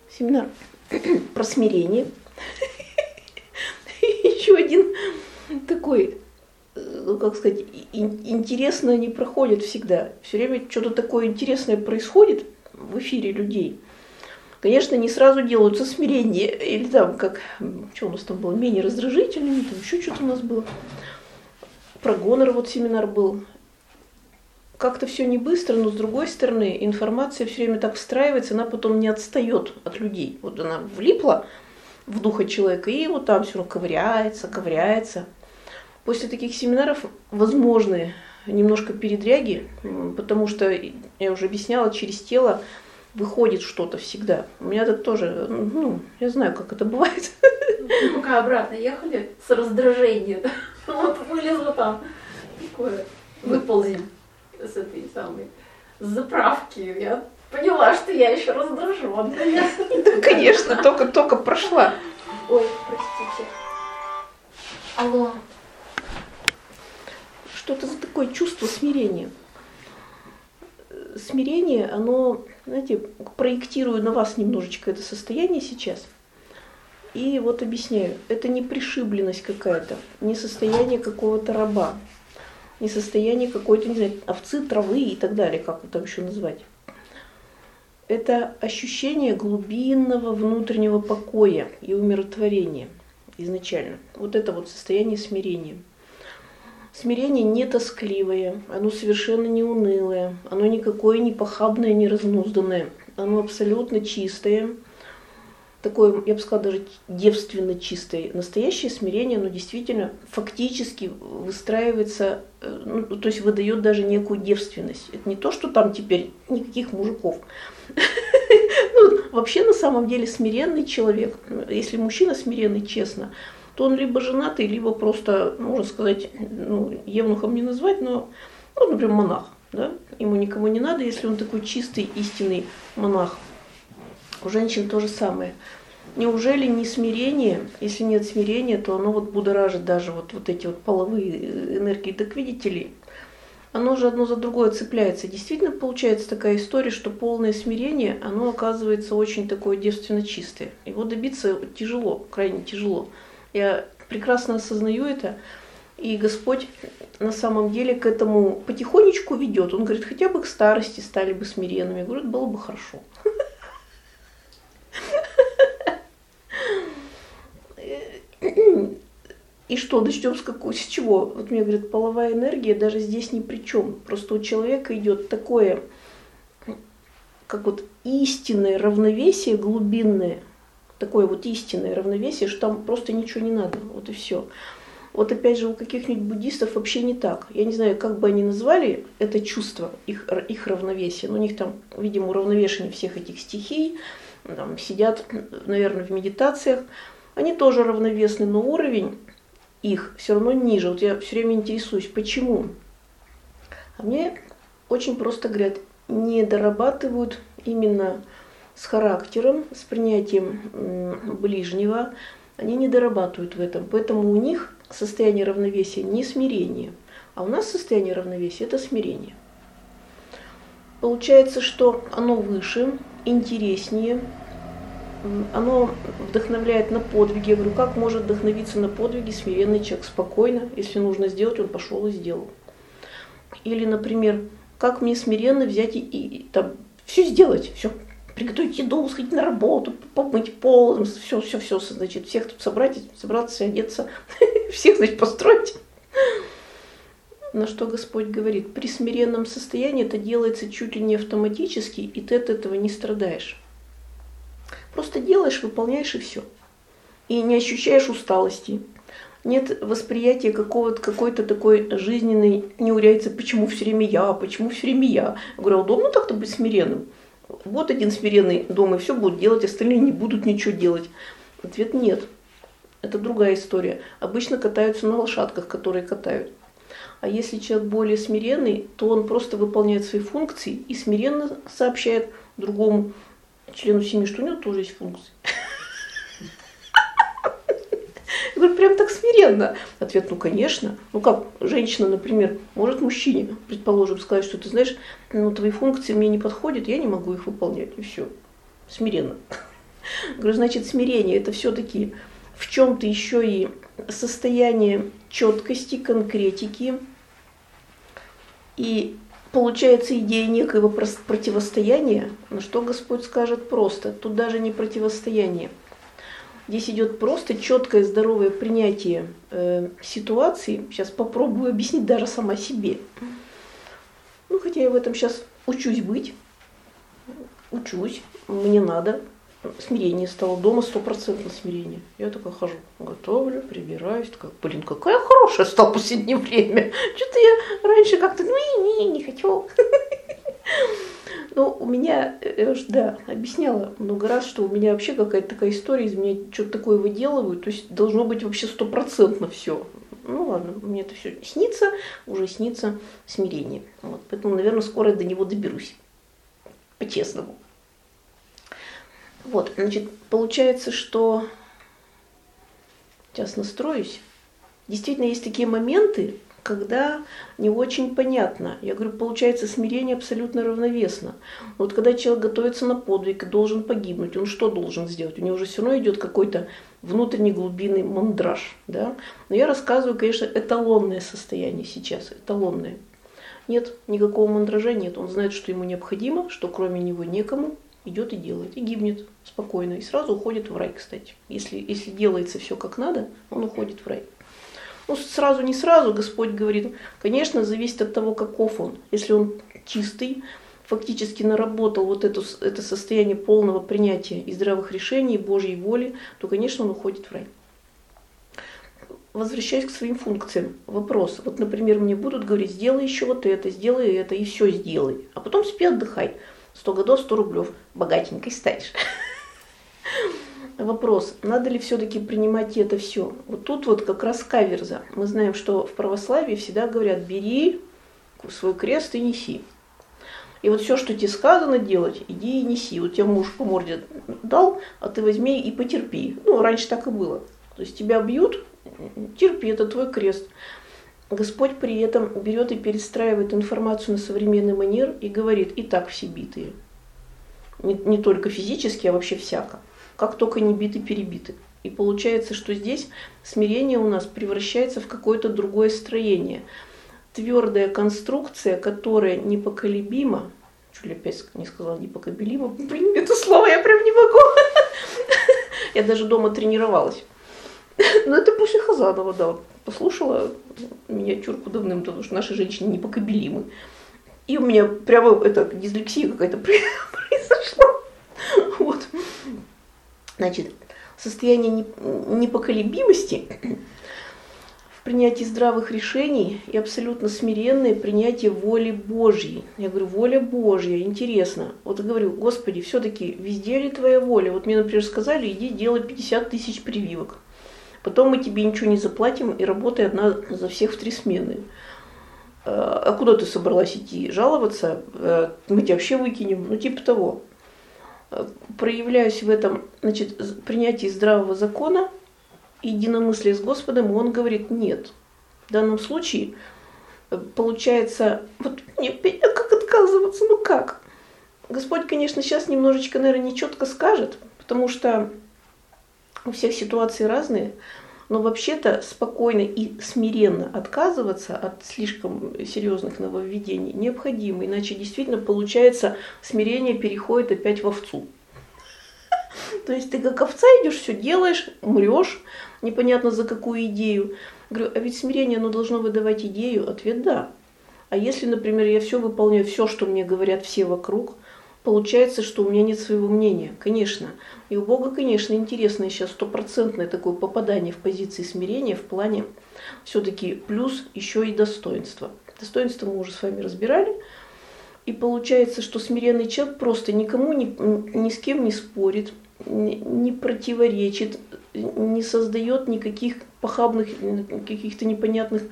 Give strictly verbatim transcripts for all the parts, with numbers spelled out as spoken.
семинар про смирение. Еще один такой, ну, как сказать, интересно не проходит всегда. Все время что-то такое интересное происходит в эфире людей. Конечно, не сразу делаются смирения, или там, как, что у нас там было, менее раздражительными, там еще что-то у нас было. Про гонор вот семинар был. Как-то все не быстро, но с другой стороны, информация все время так встраивается, она потом не отстает от людей. Вот она влипла в духа человека, и вот там все равно ковыряется, ковыряется. После таких семинаров возможны немножко передряги, потому что, я уже объясняла, через тело выходит что-то всегда. У меня так тоже, ну, я знаю, как это бывает. Мы пока обратно ехали с раздражением, вот вылезло там такое, выползем с этой самой заправки. Я поняла, что я еще раздраженная. Да, конечно, только, только прошла. Ой, простите. Алло. Что-то за такое чувство смирения. Смирение, оно, знаете, проектирую на вас немножечко это состояние сейчас. И вот объясняю, это не пришибленность какая-то, не состояние какого-то раба, не состояние какой-то, не знаю, овцы, травы и так далее, как это еще назвать. Это ощущение глубинного внутреннего покоя и умиротворения изначально. Вот это вот состояние смирения. Смирение не тоскливое, оно совершенно не унылое, оно никакое не похабное, не разнузданное, оно абсолютно чистое, такое, я бы сказала, даже девственно чистое. Настоящее смирение, оно действительно фактически выстраивается, ну, то есть выдает даже некую девственность. Это не то, что там теперь никаких мужиков. Вообще на самом деле смиренный человек, если мужчина смиренный, честно, то он либо женатый, либо просто, можно сказать, ну, евнухом не назвать, но, ну, например, монах. Да? Ему никому не надо, если он такой чистый, истинный монах. У женщин то же самое. Неужели не смирение? Если нет смирения, то оно вот будоражит даже вот, вот эти вот половые энергии. Так видите ли, оно же одно за другое цепляется. Действительно получается такая история, что полное смирение, оно оказывается очень такое девственно чистое. Его добиться тяжело, крайне тяжело. Я прекрасно осознаю это, и Господь на самом деле к этому потихонечку ведет. Он говорит, хотя бы к старости стали бы смиренными. Я говорю, это было бы хорошо. И что, начнем с какого, с чего? Вот мне говорят, половая энергия даже здесь ни при чем. Просто у человека идет такое, как вот истинное равновесие глубинное, такое вот истинное равновесие, что там просто ничего не надо, вот и все. Вот опять же у каких-нибудь буддистов вообще не так. Я не знаю, как бы они назвали это чувство, их, их равновесие. Но у них там, видимо, уравновешение всех этих стихий, там сидят, наверное, в медитациях. Они тоже равновесны, но уровень их все равно ниже. Вот я все время интересуюсь, почему? А мне очень просто говорят, не дорабатывают именно с характером, с принятием ближнего, они не дорабатывают в этом. Поэтому у них состояние равновесия не смирение, а у нас состояние равновесия – это смирение. Получается, что оно выше, интереснее, оно вдохновляет на подвиги. Я говорю, как может вдохновиться на подвиги смиренный человек? Спокойно, если нужно сделать, он пошел и сделал. Или, например, как мне смиренно взять и, и, и там, все сделать, все. Приготовить еду, сходить на работу, помыть пол, все, все, все, значит, всех тут собрать, собраться, одеться, всех, значит, построить. На что Господь говорит, при смиренном состоянии это делается чуть ли не автоматически, и ты от этого не страдаешь. Просто делаешь, выполняешь и все. И не ощущаешь усталости. Нет восприятия какого-то, какой-то такой жизненной неурядицы, почему все время я, почему все время я. Я говорю, удобно так-то быть смиренным? Вот один смиренный дома, и все будут делать, остальные не будут ничего делать. Ответ нет. Это другая история. Обычно катаются на лошадках, которые катают. А если человек более смиренный, то он просто выполняет свои функции и смиренно сообщает другому члену семьи, что у него тоже есть функции. Я говорю, прям так смиренно. Ответ, ну конечно. Ну как, женщина, например, может мужчине, предположим, сказать, что ты знаешь, ну твои функции мне не подходят, я не могу их выполнять, и все. Смиренно. Говорю, значит, смирение это все-таки в чем-то еще и состояние четкости, конкретики. И получается идея некоего противостояния, но что Господь скажет просто? Тут даже не противостояние. Здесь идет просто четкое, здоровое принятие э, ситуации. Сейчас попробую объяснить даже сама себе. Ну, хотя я в этом сейчас учусь быть. Учусь, мне надо. Смирение стало дома, стопроцентное смирение. Я такая хожу, готовлю, прибираюсь. Такая, блин, какая хорошая стала в последнее время. Что-то я раньше как-то, ну, не, не, не хочу. Ну, у меня, я уже, да, объясняла много раз, что у меня вообще какая-то такая история, из меня что-то такое выделывают, то есть должно быть вообще стопроцентно все. Ну ладно, мне это все снится, уже снится смирение. Вот, поэтому, наверное, скоро я до него доберусь. По-честному. Вот, значит, получается, что сейчас настроюсь. Действительно, есть такие моменты, когда не очень понятно. Я говорю, получается, смирение абсолютно равновесно. Вот когда человек готовится на подвиг и должен погибнуть, он что должен сделать? У него уже все равно идет какой-то внутренний глубинный мандраж. Да? Но я рассказываю, конечно, эталонное состояние сейчас, эталонное. Нет, никакого мандража нет. Он знает, что ему необходимо, что кроме него некому, идет и делает, и гибнет спокойно. И сразу уходит в рай, кстати. Если, если делается все как надо, он уходит в рай. Ну, сразу не сразу, Господь говорит, конечно, зависит от того, каков он. Если он чистый, фактически наработал вот эту, это состояние полного принятия и здравых решений, Божьей воли, то, конечно, он уходит в рай. Возвращаясь к своим функциям. Вопрос. Вот, например, мне будут говорить, сделай еще вот это, сделай это, и все сделай. А потом спи, отдыхай. Сто годов, сто рублев. Богатенькой станешь. Вопрос, надо ли все-таки принимать это все? Вот тут вот как раз каверза. Мы знаем, что в православии всегда говорят, бери свой крест и неси. И вот все, что тебе сказано делать, иди и неси. Вот тебе муж по морде дал, а ты возьми и потерпи. Ну, раньше так и было. То есть тебя бьют, терпи, это твой крест. Господь при этом берет и перестраивает информацию на современный манер и говорит, и так все битые. Не, не только физически, а вообще всяко. Как только не биты, перебиты. И получается, что здесь смирение у нас превращается в какое-то другое строение. Твердая конструкция, которая непоколебима. Чуть ли опять не сказала непоколебима. Блин, это слово я прям не могу. Я даже дома тренировалась. Но это после Хазанова, да. Послушала миниатюрку давным-давно, потому что наши женщины непоколебимы. И у меня прямо это, дислексия какая-то произошла. Вот. Значит, состояние непоколебимости в принятии здравых решений и абсолютно смиренное принятие воли Божьей. Я говорю, воля Божья, интересно. Вот я говорю, Господи, все-таки везде ли Твоя воля? Вот мне, например, сказали, иди делай пятьдесят тысяч прививок. Потом мы тебе ничего не заплатим и работай одна за всех в три смены. А куда ты собралась идти? Жаловаться? Мы тебя вообще выкинем? Ну, типа того. Проявляюсь в этом, значит, принятии здравого закона, единомыслие с Господом, и он говорит, нет. В данном случае получается, вот не, как отказываться, ну как? Господь, конечно, сейчас немножечко, наверное, нечетко скажет, потому что у всех ситуации разные, но вообще-то спокойно и смиренно отказываться от слишком серьезных нововведений необходимо, иначе действительно получается смирение переходит опять в овцу. То есть ты как овца идешь, все делаешь, умрешь, непонятно за какую идею. Говорю, а ведь смирение, оно должно выдавать идею? Ответ да. А если, например, я все выполняю, все, что мне говорят все вокруг, получается, что у меня нет своего мнения, конечно. И у Бога, конечно, интересное сейчас стопроцентное такое попадание в позиции смирения в плане все-таки плюс еще и достоинства. Достоинство мы уже с вами разбирали. И получается, что смиренный человек просто никому ни, ни с кем не спорит, не, не противоречит, не создает никаких похабных, каких-то непонятных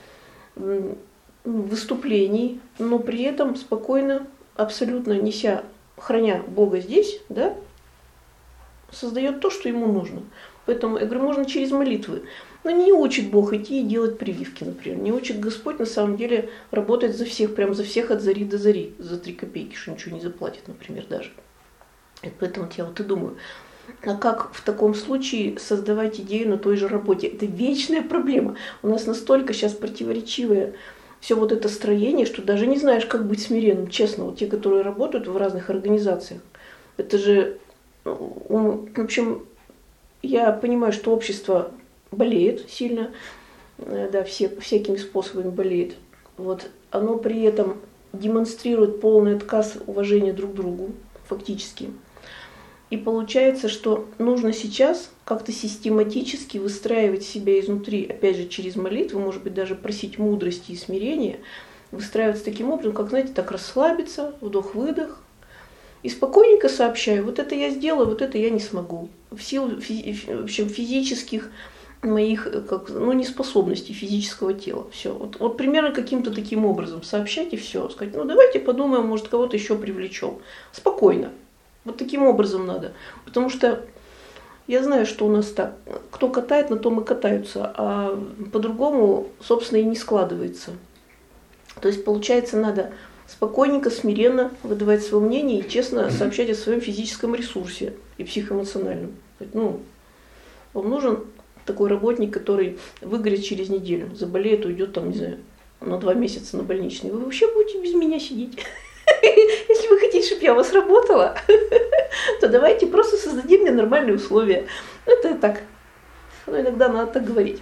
выступлений, но при этом спокойно, абсолютно неся, храня Бога здесь, да, создает то, что ему нужно. Поэтому, я говорю, можно через молитвы. Но не учит Бог идти и делать прививки, например. Не учит Господь, на самом деле, работать за всех, прям за всех от зари до зари, за три копейки, что ничего не заплатит, например, даже. И поэтому я вот и думаю, А как в таком случае создавать идею на той же работе? Это вечная проблема. У нас настолько сейчас противоречивое все вот это строение, что даже не знаешь, как быть смиренным. Честно, вот те, которые работают в разных организациях, это же, в общем, я понимаю, что общество болеет сильно, да, все, всякими способами болеет. Вот. Оно при этом демонстрирует полный отказ уважения друг к другу, фактически. И получается, что нужно сейчас как-то систематически выстраивать себя изнутри, опять же, через молитву, может быть, даже просить мудрости и смирения, выстраиваться таким образом, как, знаете, так расслабиться, вдох-выдох, и спокойненько сообщаю, вот это я сделаю, вот это я не смогу. В силу в общем, физических моих как, ну, неспособностей физического тела. Все. Вот, вот примерно каким-то таким образом сообщать и все. Сказать, ну давайте подумаем, может, кого-то еще привлечем. Спокойно. Вот таким образом надо. Потому что я знаю, что у нас так. Кто катает, на том и катаются. А по-другому, собственно, и не складывается. То есть, получается, надо спокойненько, смиренно выдавать свое мнение и честно сообщать о своем физическом ресурсе и психоэмоциональном. Ну, вам нужен такой работник, который выгорит через неделю, заболеет, уйдет там, не знаю, на два месяца на больничный. Вы вообще будете без меня сидеть? Если вы хотите, чтобы я у вас работала, то давайте просто создадим мне нормальные условия. Это так. Но иногда надо так говорить.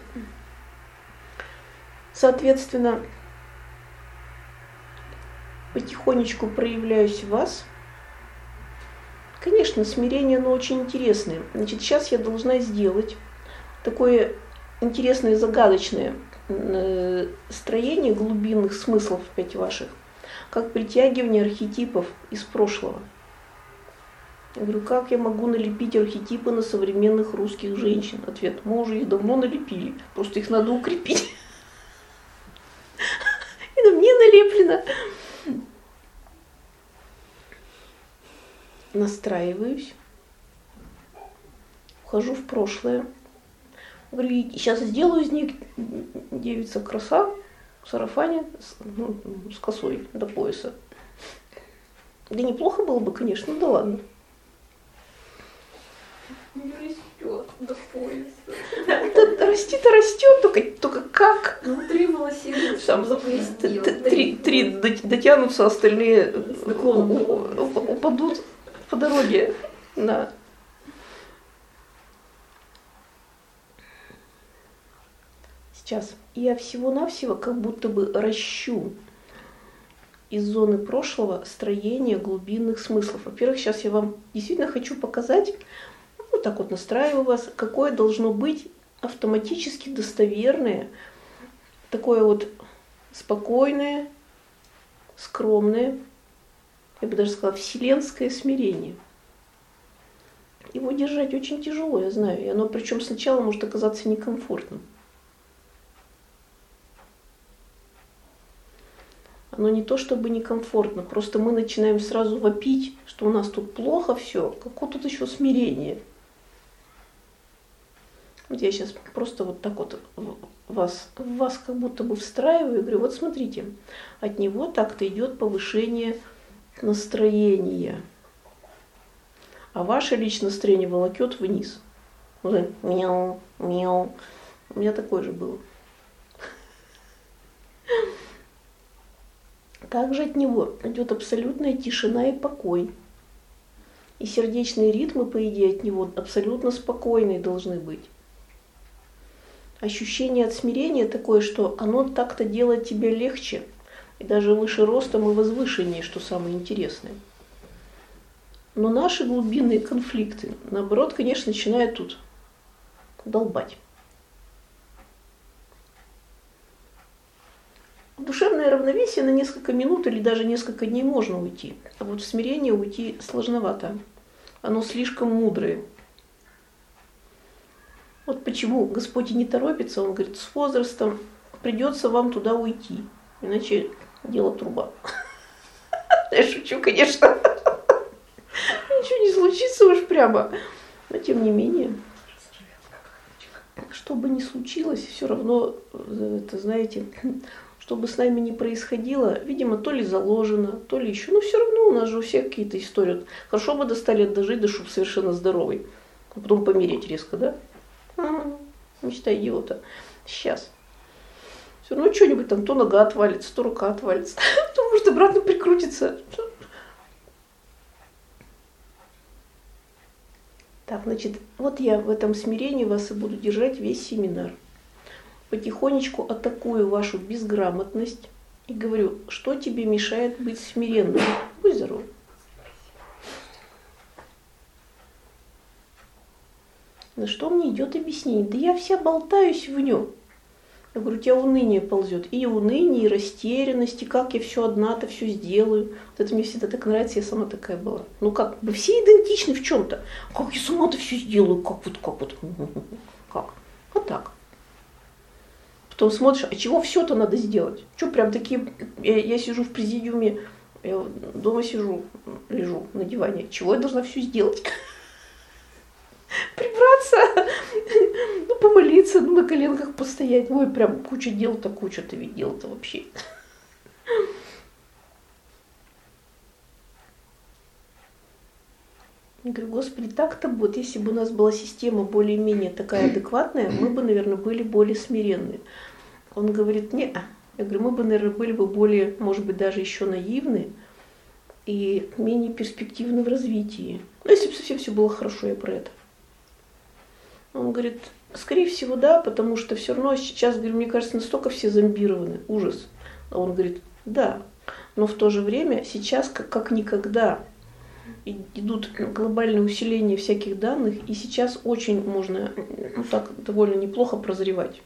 Соответственно, потихонечку проявляюсь в вас. Конечно, смирение, оно очень интересное. Значит, сейчас я должна сделать такое интересное, загадочное строение глубинных смыслов опять ваших, как притягивание архетипов из прошлого. Я говорю, как я могу налепить архетипы на современных русских женщин? Ответ, мы уже их давно налепили, просто их надо укрепить. И на мне налеплено. Настраиваюсь, ухожу в прошлое. Говорю, сейчас сделаю из них девица краса в сарафане с, ну, с косой до пояса. Да неплохо было бы, конечно, да ладно. Не растет до пояса. Да, расти-то растет, только, только как? Внутри волосины Там три, три дотянутся, остальные упадут по дороге. Да. Сейчас я всего-навсего как будто бы ращу из зоны прошлого строение глубинных смыслов. Во-первых, сейчас я вам действительно хочу показать, вот так вот настраиваю вас, какое должно быть автоматически достоверное, такое вот спокойное, скромное, я бы даже сказала, вселенское смирение. Его держать очень тяжело, я знаю, и оно причем сначала может оказаться некомфортным. Оно не то чтобы некомфортно, просто мы начинаем сразу вопить, что у нас тут плохо все, какое тут еще смирение. Вот я сейчас просто вот так вот вас, вас как будто бы встраиваю и говорю, вот смотрите, от него так-то идет повышение настроения, а ваше личное настроение волокет вниз. Вот, мяу, мяу. У меня такое же было. Также от него идет абсолютная тишина и покой. И сердечные ритмы, по идее, от него абсолютно спокойные должны быть. Ощущение от смирения такое, что оно так-то делает тебя легче, и даже выше ростом и возвышеннее, что самое интересное. Но наши глубинные конфликты, наоборот, конечно, начинают тут долбать. В душевное равновесие на несколько минут или даже несколько дней можно уйти, а вот в смирение уйти сложновато. Оно слишком мудрое. Вот почему Господь и не торопится, Он говорит, с возрастом придется вам туда уйти, иначе дело труба. Я шучу, конечно. Ничего не случится уж прямо. Но тем не менее, что бы ни случилось, все равно, это знаете, что бы с нами ни происходило, видимо, то ли заложено, то ли еще, но все равно у нас же у всех какие-то истории. Хорошо бы до ста лет дожить, да чтобы совершенно здоровый. а потом помереть резко, да? М-м, мечта идиота. Сейчас. Все равно что-нибудь там, то нога отвалится, то рука отвалится, то может обратно прикрутиться. Так, значит, вот я в этом смирении вас и буду держать весь семинар. Потихонечку атакую вашу безграмотность и говорю, что тебе мешает быть смиренным. Будь здоров. На что мне идет объяснение? Да я вся болтаюсь в нем. Я говорю, у тебя уныние ползет. И уныние, и растерянность, и как я все одна-то все сделаю. Вот это мне всегда так нравится, я сама такая была. Ну как, мы все идентичны в чем-то. Как я сама-то все сделаю, как вот, как вот, как? Вот так. Потом смотришь, а чего все-то надо сделать? Что прям такие, я, я сижу в президиуме, я дома сижу, лежу на диване. Чего я должна все сделать? Прибраться, ну, помолиться, ну, на коленках постоять. Ой, прям куча дел-то, куча-то ведь дел-то вообще. Я говорю, Господи, так-то будет, если бы у нас была система более-менее такая адекватная, мы бы, наверное, были более смиренные. Он говорит, нет. Я говорю, мы бы, наверное, были бы более, может быть, даже еще наивны и менее перспективны в развитии. Ну, если бы совсем все было хорошо, я про это. Он говорит, скорее всего, да, потому что все равно сейчас, говорю, мне кажется, настолько все зомбированы, ужас. А он говорит, да, но в то же время сейчас как, как никогда идут глобальные усиления всяких данных, и сейчас очень можно, ну так, довольно неплохо прозревать.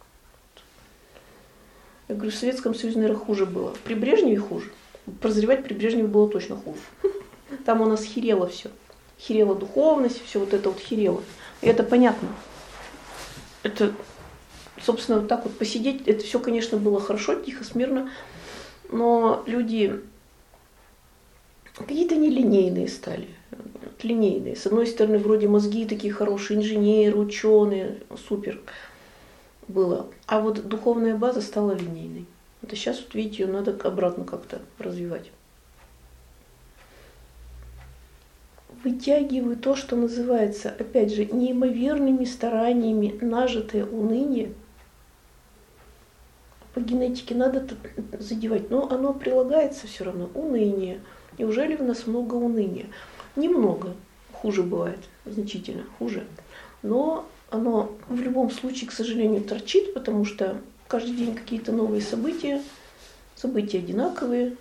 Я говорю, в Советском Союзе, наверное, хуже было. При Брежневе хуже. Прозревать при Брежневе было точно хуже. Там у нас херело все. Херела духовность, все вот это вот херело. И это понятно. Это, собственно, вот так вот посидеть, это все, конечно, было хорошо, тихо, смирно, но люди какие-то нелинейные стали. Линейные. С одной стороны, вроде мозги такие хорошие, инженеры, ученые, супер было. А вот духовная база стала линейной. Это сейчас, вот видите, ее надо обратно как-то развивать. Вытягиваю то, что называется, опять же, неимоверными стараниями нажитое уныние. По генетике надо задевать, но оно прилагается все равно, уныние. Неужели в нас много уныния? Немного, хуже бывает, значительно хуже. Но оно в любом случае, к сожалению, торчит, потому что каждый день какие-то новые события, события одинаковые,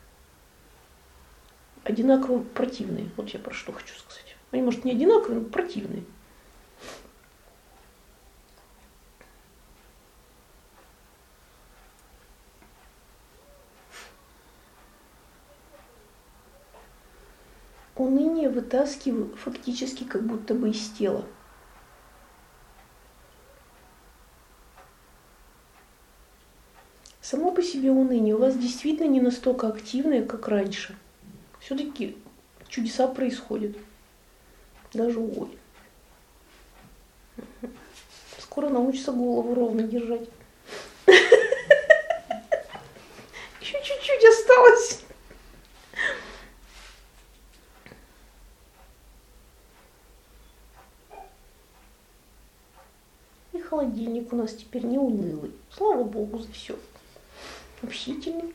одинаково противные. Вот я про что хочу сказать. Они, может, не одинаковые, но противные. Уныние вытаскиваю фактически как будто бы из тела. Само по себе уныние у вас действительно не настолько активное, как раньше. Все-таки чудеса происходят. Даже ой. Скоро научится голову ровно держать. Еще чуть-чуть осталось. И холодильник у нас теперь не унылый. Слава Богу за все. Общительный.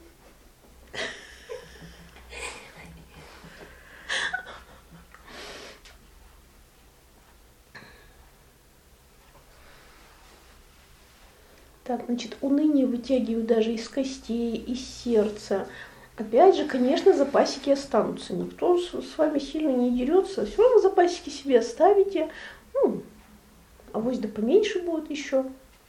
Так, значит, уныние вытягиваю даже из костей, из сердца. Опять же, конечно, запасики останутся. Никто с вами сильно не дерется. Все равно запасики себе оставите. Ну, авось да поменьше будет еще.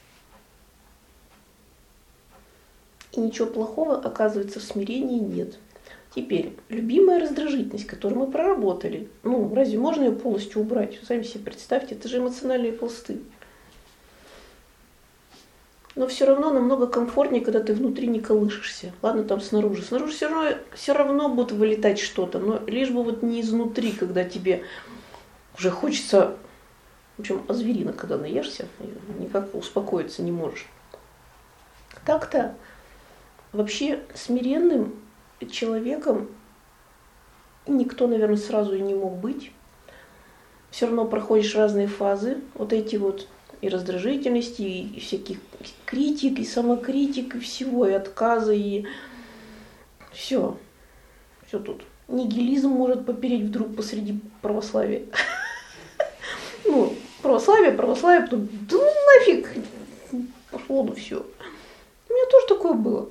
И ничего плохого, оказывается, в смирении нет. Теперь, любимая раздражительность, которую мы проработали. Ну, разве можно ее полностью убрать? Вы сами себе представьте, это же эмоциональные пласты. Но все равно намного комфортнее, когда ты внутри не колышешься. Ладно, там снаружи. Снаружи все равно, все равно будет вылетать что-то, но лишь бы вот не изнутри, когда тебе уже хочется, в общем, озверина, когда наешься, никак успокоиться не можешь. Так-то вообще смиренным человеком никто, наверное, сразу и не мог быть. все равно проходишь разные фазы, вот эти вот и раздражительности, и всяких критик, и самокритик, и всего, и отказа, и все. Все тут. Нигилизм может попереть вдруг посреди православия. Ну, православие, православие, потом, да ну нафиг, пошло, ну все. У меня тоже такое было.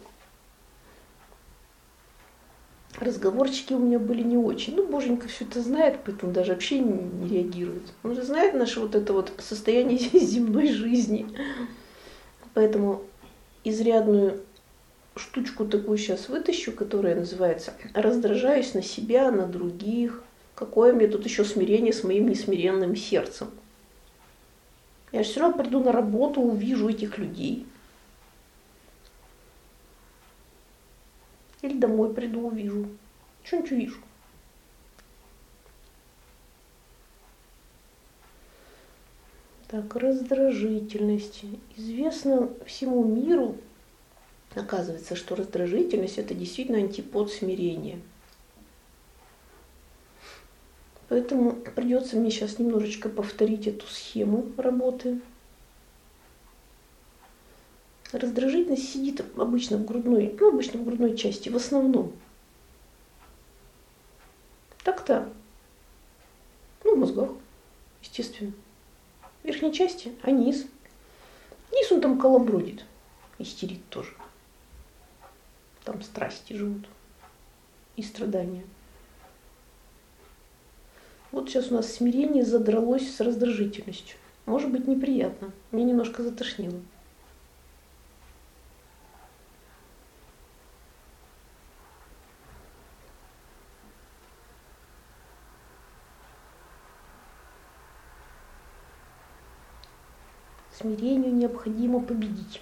Разговорчики у меня были не очень. Ну, Боженька все это знает, поэтому даже вообще не, не реагирует. Он же знает наше вот это вот состояние земной жизни. Поэтому изрядную штучку такую сейчас вытащу, которая называется «Раздражаюсь на себя, на других». Какое мне тут еще смирение с моим несмиренным сердцем? Я же все равно приду на работу, увижу этих людей. Или домой приду, увижу. Что-нибудь увижу. Так, раздражительность. Известно всему миру, оказывается, что раздражительность – это действительно антипод смирения. Поэтому придется мне сейчас немножечко повторить эту схему работы. Раздражительность сидит обычно в грудной, ну, обычно в грудной части, в основном. Так-то. Ну, в мозгах, естественно. В верхней части, а низ? Низ он там колобродит, истерит тоже. Там страсти живут и страдания. Вот сейчас у нас смирение задралось с раздражительностью. Может быть неприятно. Мне немножко затошнило. Смирению необходимо победить.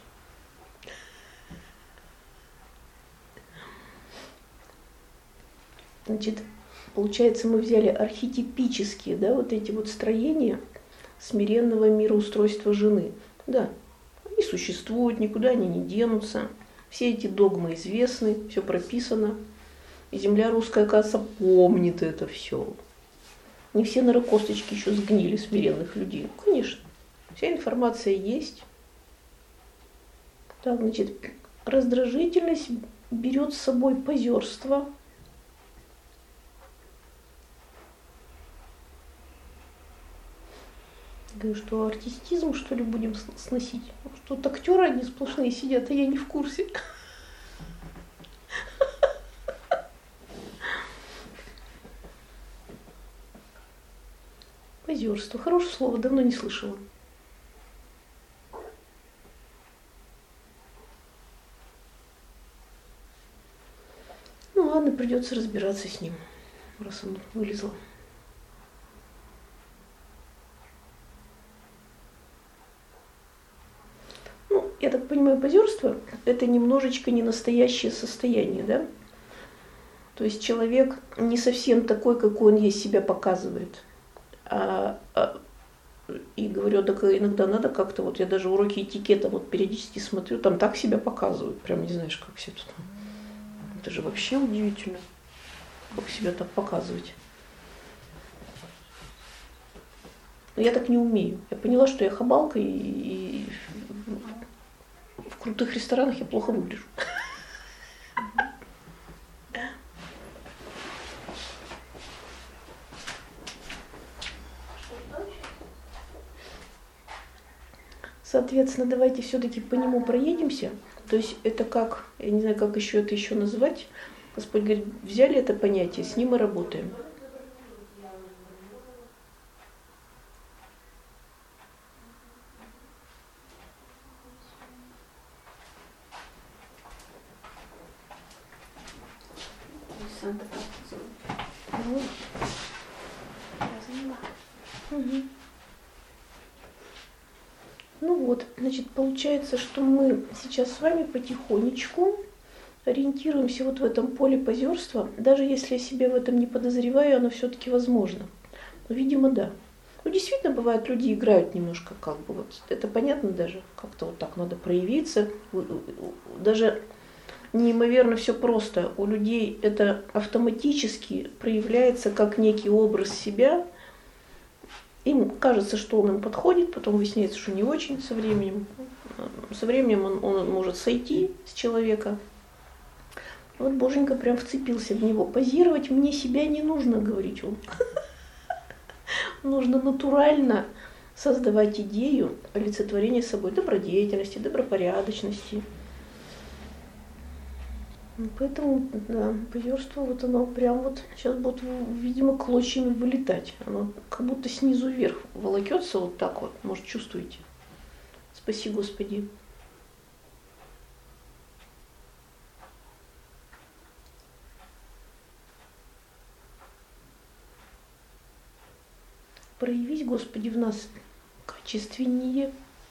Значит, получается, мы взяли архетипические, да, вот эти вот строения смиренного мироустройства жены. Да, они существуют, никуда они не денутся. Все эти догмы известны, все прописано. И земля русская, оказывается, помнит это все. Не все нейрокосточки еще сгнили смиренных людей. Ну, конечно, вся информация есть. Так, значит, раздражительность берет с собой позерство. Говорю, что артистизм, что ли, будем сносить? Что тут актеры одни сплошные сидят, а я не в курсе. Позерство. Хорошее слово, давно не слышала. Ну ладно, придется разбираться с ним, раз он вылезло. Ну, я так понимаю, позерство – это немножечко не настоящее состояние, да? То есть человек не совсем такой, какой он есть себя показывает. А, а, и говорю, так иногда надо как-то, вот я даже уроки этикета вот периодически смотрю, там так себя показывают, прям не знаешь, как все тут. Это же вообще удивительно, как себя так показывать. Но я так не умею. Я поняла, что я хабалка, и, и в крутых ресторанах я плохо выгляжу. Соответственно, давайте все-таки по нему проедемся. То есть это как, я не знаю, как еще это еще назвать. Господь говорит, взяли это понятие, с ним и работаем. Ну, угу. Ну вот, значит, получается, что мы сейчас с вами потихонечку ориентируемся вот в этом поле позерства. Даже если я себя в этом не подозреваю, оно все-таки возможно. Но, видимо, да. Ну, действительно, бывает, люди играют немножко как бы вот. Это понятно даже, как-то вот так надо проявиться. Даже неимоверно все просто. У людей это автоматически проявляется как некий образ себя, кажется, что он им подходит, потом выясняется, что не очень со временем. Со временем он, он может сойти с человека. Вот Боженька прям вцепился в него. Позировать мне себя не нужно, говорить он. Нужно натурально создавать идею олицетворения собой добродетельности, добропорядочности. Поэтому, да, позерство, вот оно прям вот сейчас будет, видимо, клочьями вылетать. Оно как будто снизу вверх волокется вот так вот, может, чувствуете. Спаси Господи. Проявись, Господи, в нас качественнее.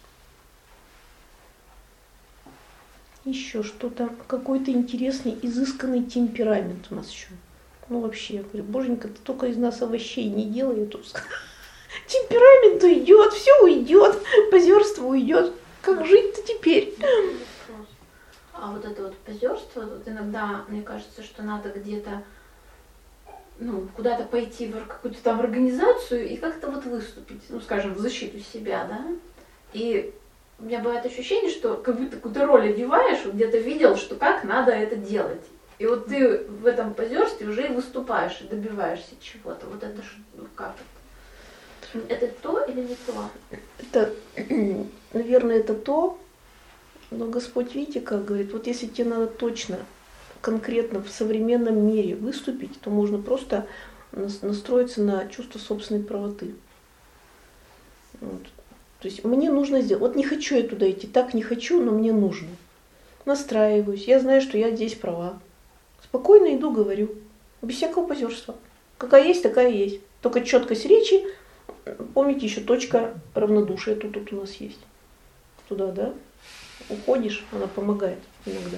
Еще что-то, какой-то интересный, изысканный темперамент у нас еще. Ну вообще, я говорю, Боженька, ты только из нас овощей не делай, а то темперамент уйдет, все уйдет, позерство уйдет. Как жить-то теперь? А вот это вот позерство, вот иногда мне кажется, что надо где-то, ну, куда-то пойти в какую-то там организацию и как-то вот выступить, ну, скажем, в защиту себя, да, и у меня бывает ощущение, что как будто какую-то роль одеваешь, вот где-то видел, что как надо это делать. И вот ты в этом позерстве уже и выступаешь, и добиваешься чего-то. Вот это ж, ну, как это? Это то или не то? Это, наверное, это то, но Господь, видите, как говорит, вот если тебе надо точно, конкретно в современном мире выступить, то можно просто настроиться на чувство собственной правоты. Вот. То есть мне нужно сделать. Вот не хочу я туда идти, так не хочу, но мне нужно. Настраиваюсь, я знаю, что я здесь права. Спокойно иду, говорю, без всякого позерства. Какая есть, такая есть. Только четкость речи, помните, еще точка равнодушия тут, тут у нас есть. Туда, да? Уходишь, она помогает иногда.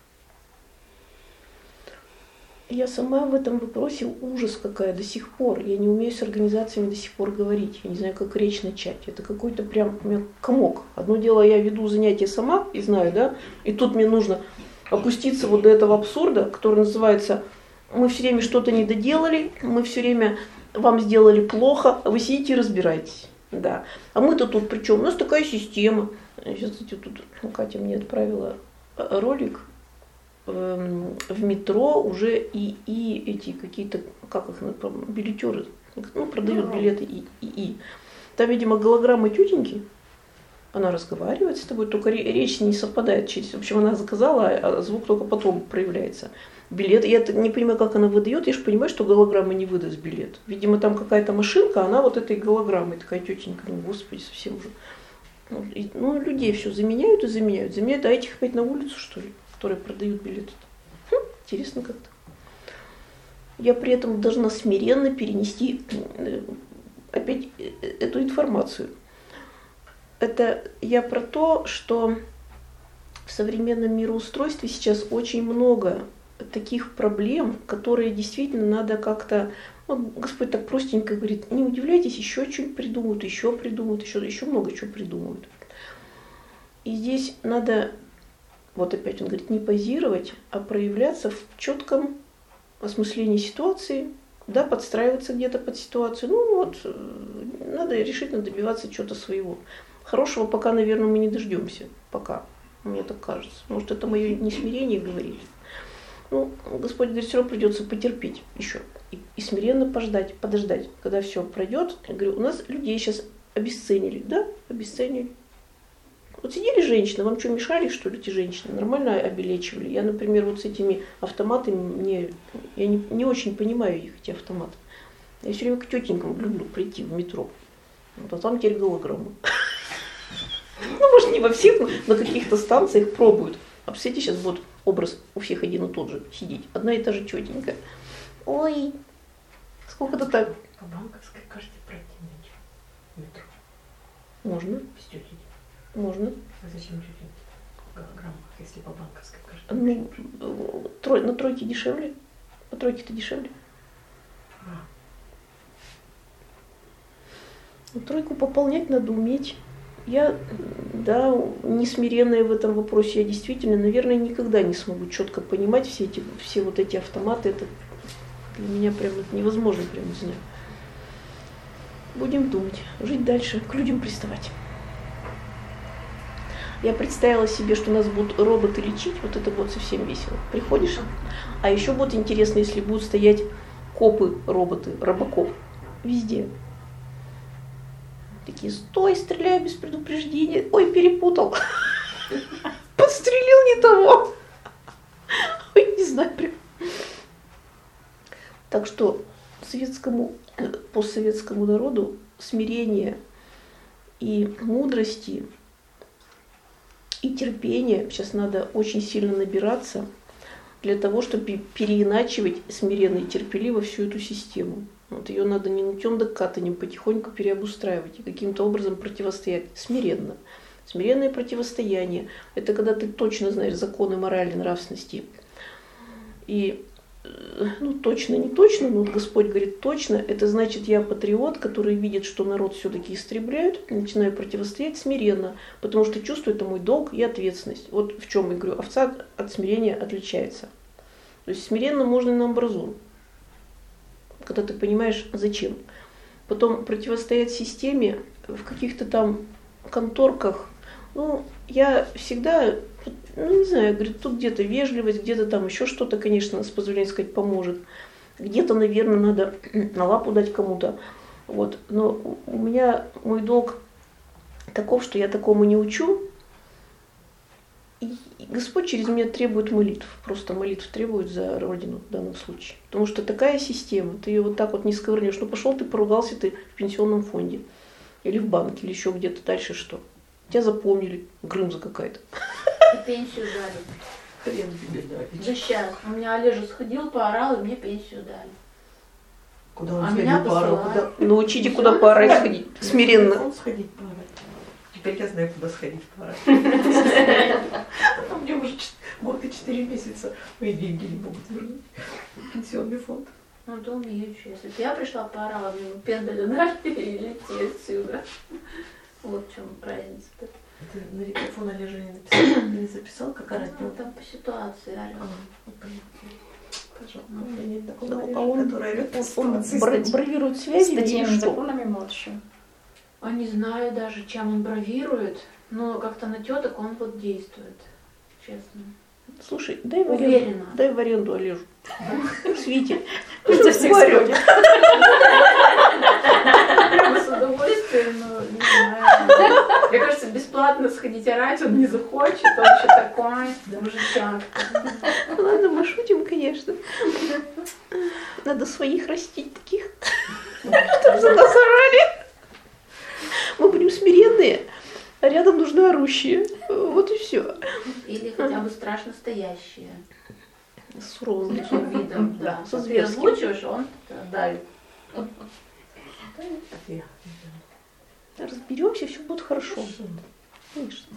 Я сама в этом вопросе ужас какая до сих пор. Я не умею с организациями до сих пор говорить. Я не знаю, как речь начать. Это какой-то прям у меня комок. Одно дело, я веду занятия сама и знаю, да, и тут мне нужно опуститься вот до этого абсурда, который называется «мы все время что-то не доделали, мы все время вам сделали плохо, а вы сидите и разбираетесь». Да. А мы-то тут при чем? У нас такая система. Сейчас, кстати, тут Катя мне отправила ролик. В метро уже и, и эти какие-то, как их, билетеры, ну, продают билеты и, и, и. Там, видимо, голограмма тетеньки, она разговаривает с тобой, только речь не совпадает. Через, в общем, она заказала, а звук только потом проявляется. Билет, я не понимаю, как она выдает, я же понимаю, что голограмма не выдаст билет. Видимо, там какая-то машинка, она вот этой голограммой, такая тетенька, ну, господи, совсем уже. Ну, и, ну людей все заменяют и заменяют, заменяют, а этих опять на улицу, что ли? Которые продают билеты. Хм, интересно как-то. Я при этом должна смиренно перенести опять эту информацию. Это я про то, что в современном мироустройстве сейчас очень много таких проблем, которые действительно надо как-то, ну, Господь так простенько говорит, не удивляйтесь, еще что-нибудь придумают, еще придумают, еще, еще много чего придумают. И здесь надо, вот опять он говорит, не позировать, а проявляться в четком осмыслении ситуации, да, подстраиваться где-то под ситуацию. Ну вот, надо решительно добиваться чего-то своего. Хорошего пока, наверное, мы не дождемся. Пока, мне так кажется. Может, это мое несмирение говорит. Ну, Господь говорит, все равно придется потерпеть еще. И, и смиренно пождать, подождать, когда все пройдет. Я говорю, у нас людей сейчас обесценили, да, обесценили. Вот сидели женщины, вам что, мешали, что ли, эти женщины? Нормально обелечивали. Я, например, вот с этими автоматами, мне, я не, не очень понимаю их, эти автоматы. Я все время к тетенькам люблю прийти в метро. Вот, а там теперь голограмма. Ну, может, не во всех, но на каких-то станциях пробуют. А представляете, сейчас будет образ у всех один и тот же сидеть. Одна и та же тетенька. Ой, сколько-то так. По Банковской каждый пройти ночью в метро. Можно. Без тетеньки. Можно. А зачем тетеньки в голограммах, если по Банковской каждый? Ну, трой, на тройке дешевле. По тройке-то дешевле. А. Ну, тройку пополнять надо уметь. Я, да, несмиренная в этом вопросе, я действительно, наверное, никогда не смогу четко понимать все эти, все вот эти автоматы. Это для меня прям это невозможно, прям не знаю. Будем думать, жить дальше, к людям приставать. Я представила себе, что нас будут роботы лечить, вот это будет совсем весело. Приходишь, а еще будет интересно, если будут стоять копы, роботы, робокоп, везде. Такие, стой, стреляй без предупреждения. Ой, перепутал. Подстрелил не того. Ой, не знаю. Так что советскому, постсоветскому народу смирение и мудрости и терпения сейчас надо очень сильно набираться для того, чтобы переиначивать смиренно и терпеливо всю эту систему. Вот ее надо не нутьем да катанем потихоньку переобустраивать и каким-то образом противостоять смиренно. Смиренное противостояние – это когда ты точно знаешь законы морали, нравственности. И ну, точно, не точно, но вот Господь говорит точно, это значит, я патриот, который видит, что народ все-таки истребляют, начинаю противостоять смиренно, потому что чувствую, это мой долг и ответственность. Вот в чем я говорю, овца от смирения отличается. То есть смиренно можно и на амбразуру, когда ты понимаешь, зачем. Потом противостоять системе в каких-то там конторках. Ну, я всегда, ну, не знаю, говорит, тут где-то вежливость, где-то там еще что-то, конечно, с позволения сказать, поможет. Где-то, наверное, надо на лапу дать кому-то. Вот. Но у меня мой долг таков, что я такому не учу. И Господь через меня требует молитв. Просто молитв требует за Родину в данном случае. Потому что такая система, ты ее вот так вот не сковырнешь. Ну, пошел ты, поругался ты в пенсионном фонде. Или в банке, или еще где-то. Дальше что? Тебя запомнили, Грымза какая-то. И пенсию дали. Хрен тебе дали. Да сейчас. У меня Олежа сходил, поорал, и мне пенсию дали. Куда он А сходил, меня поорал, посылают. куда... Научите, куда поорать сходить. Смиренно. Он сходить поорать. Теперь я знаю, куда сходить поорать. А мне уже год и четыре месяца мои деньги не могут вернуть. Пенсионный фонд. Ну, да умею, если бы я пришла, поорала, мне бы пендали дали и лети отсюда. Вот в чем разница-то. Ты на диктофон Олежа не написал, не записал, как орать? Ну, там по ситуации орёт. А, ну, понятно. Пожалуйста. У меня нет такого А Олежа, он, который орёт по он ситуации. бра- бравирует связями или Статьями, что? законами молчу. А не знаю даже, чем он бравирует, но как-то на теток он вот действует, честно. Слушай, дай в аренду, Уверена. дай в аренду Олежу. Свите. За всех Говорю. сходит. Прямо с удовольствием, но не знаю. Мне кажется, бесплатно сходить орать он не захочет, он еще такой мужичок. Ладно, мы шутим, конечно. Надо своих растить таких, чтобы за нас орали. Мы будем смиренные, а рядом нужны орущие. Вот и все. Или хотя бы страшно стоящие. С суровым С лицом. видом, да. Со Ты зверским. озвучиваешь, он давит. Я. Разберемся, все будет хорошо. Конечно.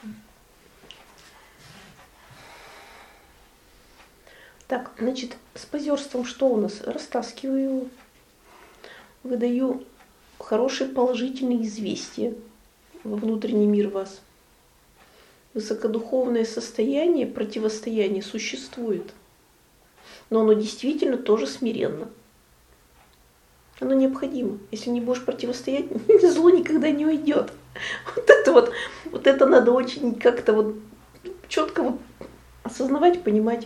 Так, значит, с позерством что у нас? Растаскиваю его. Выдаю хорошие положительные известия во внутренний мир вас. Высокодуховное состояние, противостояние существует. Но оно действительно тоже смиренно. Оно необходимо. Если не будешь противостоять, зло никогда не уйдет. Вот это вот, вот это надо очень как-то вот четко вот осознавать, понимать.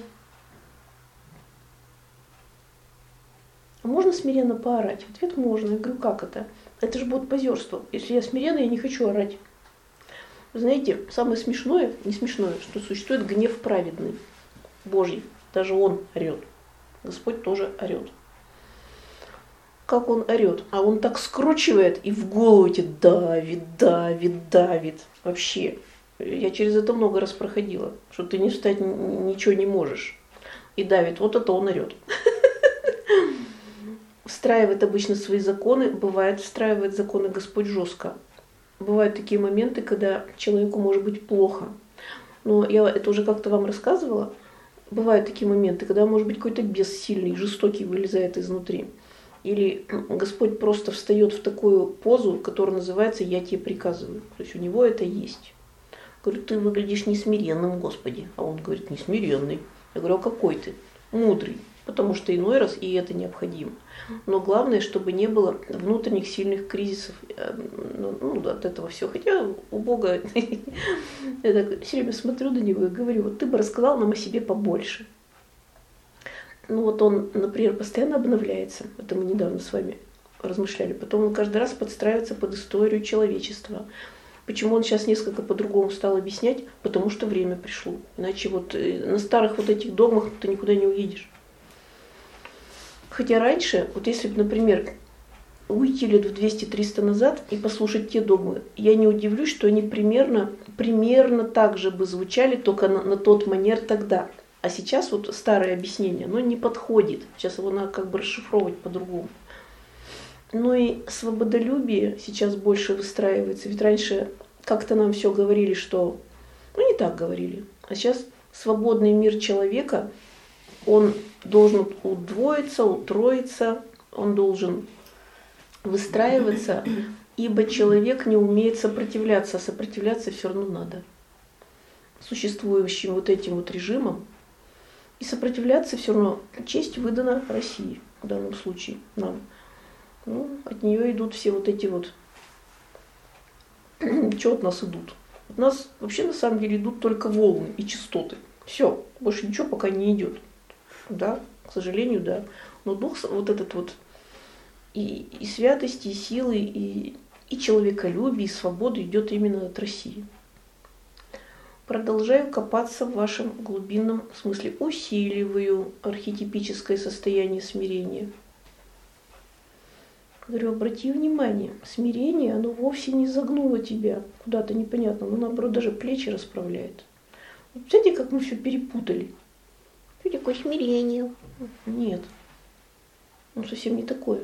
А можно смиренно поорать? Ответ можно. Я говорю, как это? Это же будет позерство. Если я смиренно, я не хочу орать. Вы знаете, самое смешное, не смешное, что существует гнев праведный, Божий. Даже он орет. Господь тоже орет. Как он орет? А он так скручивает и в голову тебе давит, давит, давит. Вообще. Я через это много раз проходила, что ты не встать ничего не можешь. И давит. Вот это он орет. Встраивает обычно свои законы. Бывает, встраивает законы Господь жестко. Бывают такие моменты, когда человеку может быть плохо. Но я это уже как-то вам рассказывала. Бывают такие моменты, когда может быть какой-то бес сильный, жестокий вылезает изнутри. Или Господь просто встает в такую позу, которая называется «я тебе приказываю». То есть у него это есть. Говорю, ты выглядишь несмиренным, Господи. А он говорит, несмиренный. Я говорю, а какой ты? Мудрый. потому что иной раз и это необходимо. Но главное, чтобы не было внутренних сильных кризисов, ну, ну, от этого все. Хотя у Бога, я так все время смотрю на него и говорю, вот ты бы рассказал нам о себе побольше. Ну вот он, например, постоянно обновляется, это мы недавно с вами размышляли, потом он каждый раз подстраивается под историю человечества. Почему он сейчас несколько по-другому стал объяснять? Потому что время пришло. Иначе вот на старых вот этих догмах ты никуда не уедешь. Хотя раньше, вот если бы, например, уйти лет в двести-триста назад и послушать те догмы, я не удивлюсь, что они примерно, примерно так же бы звучали, только на, на тот манер тогда. А сейчас вот старое объяснение, оно не подходит. Сейчас его надо как бы расшифровывать по-другому. Ну и свободолюбие сейчас больше выстраивается. Ведь раньше как-то нам все говорили, что... Ну не так говорили. А сейчас свободный мир человека, он должен удвоиться, утроиться, он должен выстраиваться, ибо человек не умеет сопротивляться, а сопротивляться все равно надо существующим вот этим вот режимом. И сопротивляться все равно честь выдана России в данном случае нам. Ну, от нее идут все вот эти вот, что от нас идут? От нас вообще на самом деле идут только волны и частоты. Все, больше ничего пока не идет. Да, к сожалению, да. Но дух вот этот вот и, и святости, и силы, и, и человеколюбие, и свободы идет именно от России. Продолжаю копаться в вашем глубинном смысле. Усиливаю архетипическое состояние смирения. Говорю, обрати внимание, смирение, оно вовсе не загнуло тебя куда-то непонятно, оно наоборот даже плечи расправляет. Вот смотрите, как мы все перепутали. Что такое смирение? Нет, оно совсем не такое.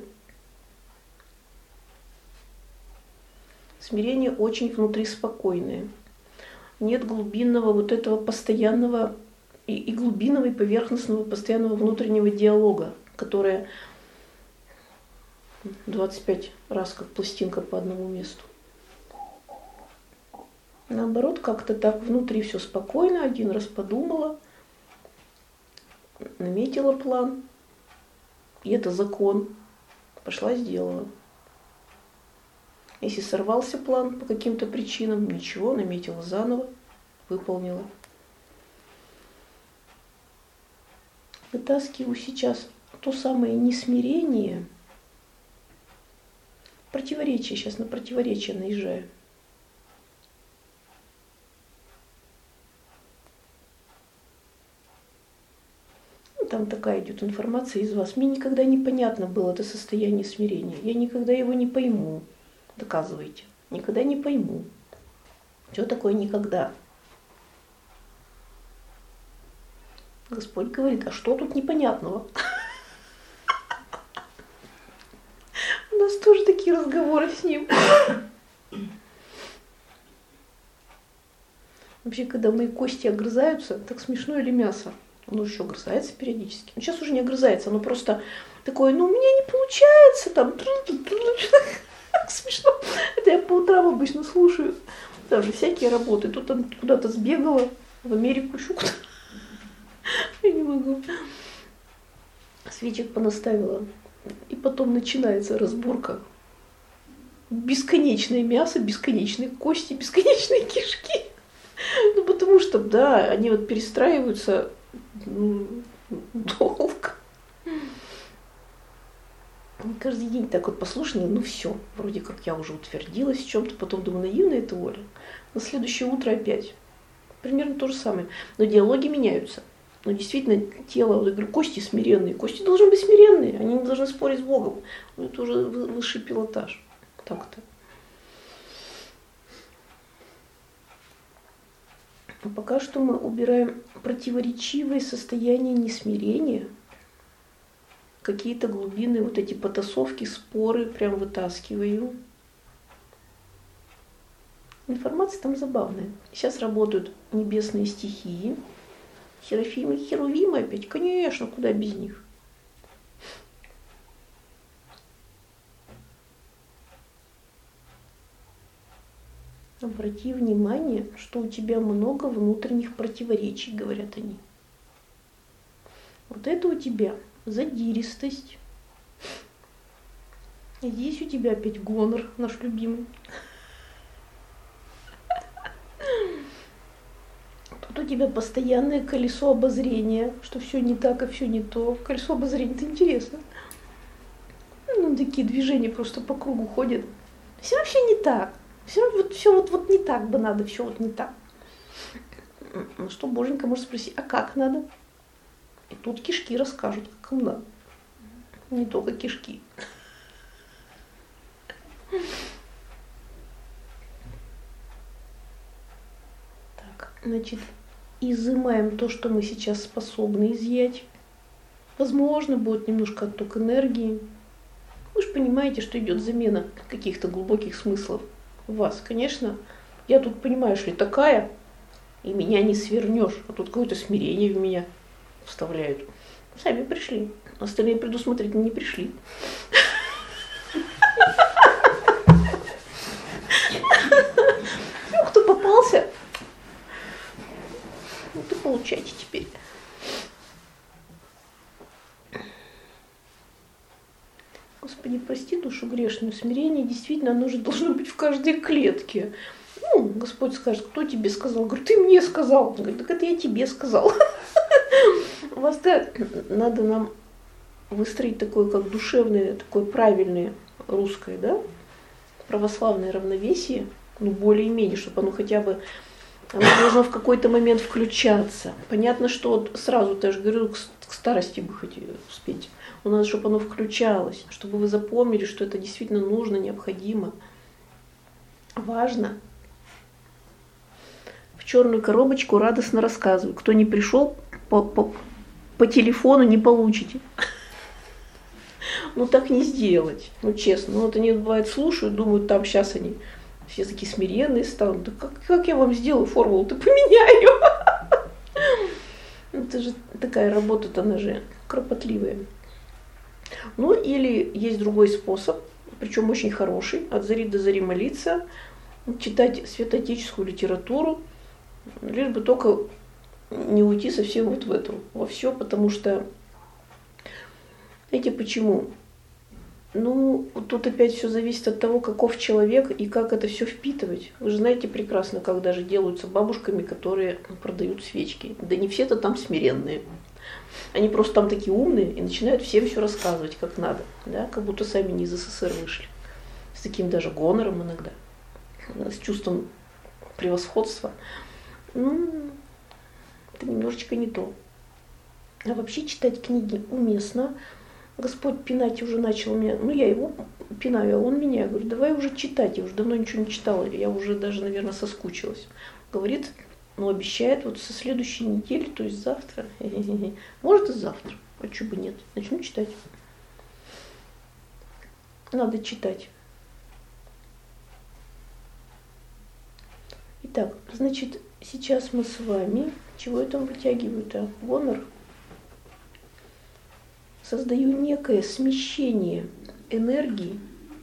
Смирение очень внутри спокойное. Нет глубинного вот этого постоянного и, и глубинного, и поверхностного постоянного внутреннего диалога, которое двадцать пять раз как пластинка по одному месту. Наоборот, как-то так внутри все спокойно, один раз подумала, наметила план, и это закон, пошла сделала. Если сорвался план по каким-то причинам, ничего, наметила заново, выполнила. Вытаскиваю сейчас то самое несмирение, противоречие, сейчас на противоречие наезжаю. Ну, там такая идет информация из вас. Мне никогда непонятно было это состояние смирения. Я никогда его не пойму. Доказывайте. Никогда не пойму. Что такое никогда? Господь говорит, а что тут непонятного? У нас тоже такие разговоры с ним. Вообще, когда мои кости огрызаются, так смешно или мясо? Оно еще огрызается периодически. Но сейчас уже не огрызается, оно просто такое, ну у меня не получается, там... Смешно. Это я по утрам обычно слушаю. Даже всякие работы. Тут там куда-то сбегала, в Америку еще куда-то. Я не могу. Свечек понаставила. И потом начинается разборка. Бесконечное мясо, бесконечные кости, бесконечные кишки. Ну, потому что, да, они вот перестраиваются ну, долго. Каждый день так вот послушно, ну все, вроде как я уже утвердилась в чем-то, потом думаю, наивная это Оля. На следующее утро опять. Примерно то же самое. Но диалоги меняются. Но действительно, тело, вот я говорю, кости смиренные. Кости должны быть смиренные, они не должны спорить с Богом. Ну, это уже высший пилотаж. Так-то. А пока что мы убираем противоречивое состояние несмирения. Какие-то глубины, вот эти потасовки, споры прям вытаскиваю. Информация там забавная. Сейчас работают небесные стихии. Серафимы, херувимы опять, конечно, куда без них. Обрати внимание, что у тебя много внутренних противоречий, говорят они. Вот это у тебя задиристость. Здесь у тебя опять гонор, наш любимый. Тут у тебя постоянное колесо обозрения, что все не так и все не то. Колесо обозрения, это интересно. Ну, такие движения просто по кругу ходят. Все вообще не так. Все вот, все вот, вот не так бы надо, все вот не так. Ну что, Боженька может спросить, а как надо? И тут кишки расскажут, как им надо. Не только кишки. Так, значит, изымаем то, что мы сейчас способны изъять. Возможно, будет немножко отток энергии. Вы же понимаете, что идет замена каких-то глубоких смыслов в вас. Конечно, я тут, понимаешь ли, такая, и меня не свернешь. А тут какое-то смирение в меня вставляют. Сами пришли. Остальные предусмотрительно не пришли. Ну, кто попался, вот и получайте теперь. Господи, прости душу грешную, смирение действительно, оно же должно быть в каждой клетке. Ну, Господь скажет, кто тебе сказал? Говорю, ты мне сказал. Он говорит, так это я тебе сказал. У вас так, надо нам выстроить такое, как душевное, такое правильное русское, да, православное равновесие, ну, более-менее, чтобы оно хотя бы, оно должно в какой-то момент включаться. Понятно, что вот сразу, я же говорю, к старости бы хотели успеть. У нас, чтобы оно включалось, чтобы вы запомнили, что это действительно нужно, необходимо, важно. В черную коробочку радостно рассказываю. Кто не пришел, по, по, по телефону не получите. Ну так не сделать, ну честно. Ну вот они бывает слушают, думают, там сейчас они все такие смиренные станут. Да как, как я вам сделаю формулу-то поменяю? Это же такая работа-то, она же кропотливая. Ну или есть другой способ, причем очень хороший, от зари до зари молиться, читать святоотеческую литературу, лишь бы только не уйти совсем вот в эту, во все, потому что, знаете почему? Ну, тут опять все зависит от того, каков человек и как это все впитывать. Вы же знаете прекрасно, как даже делаются бабушками, которые продают свечки. Да не все-то там смиренные. Они просто там такие умные и начинают всем все рассказывать, как надо. Да? Как будто сами не из СССР вышли. С таким даже гонором иногда. С чувством превосходства. Ну, это немножечко не то. А вообще читать книги уместно. Господь пинать уже начал меня, ну я его пинаю, а он меня. Я говорю, давай уже читать, я уже давно ничего не читала, я уже даже, наверное, соскучилась. Говорит, ну обещает вот со следующей недели, то есть завтра, может и завтра, а чего бы нет, начну читать. Надо читать. Итак, значит, сейчас мы с вами, чего я там вытягиваю-то, гонор? Создаю некое смещение энергии.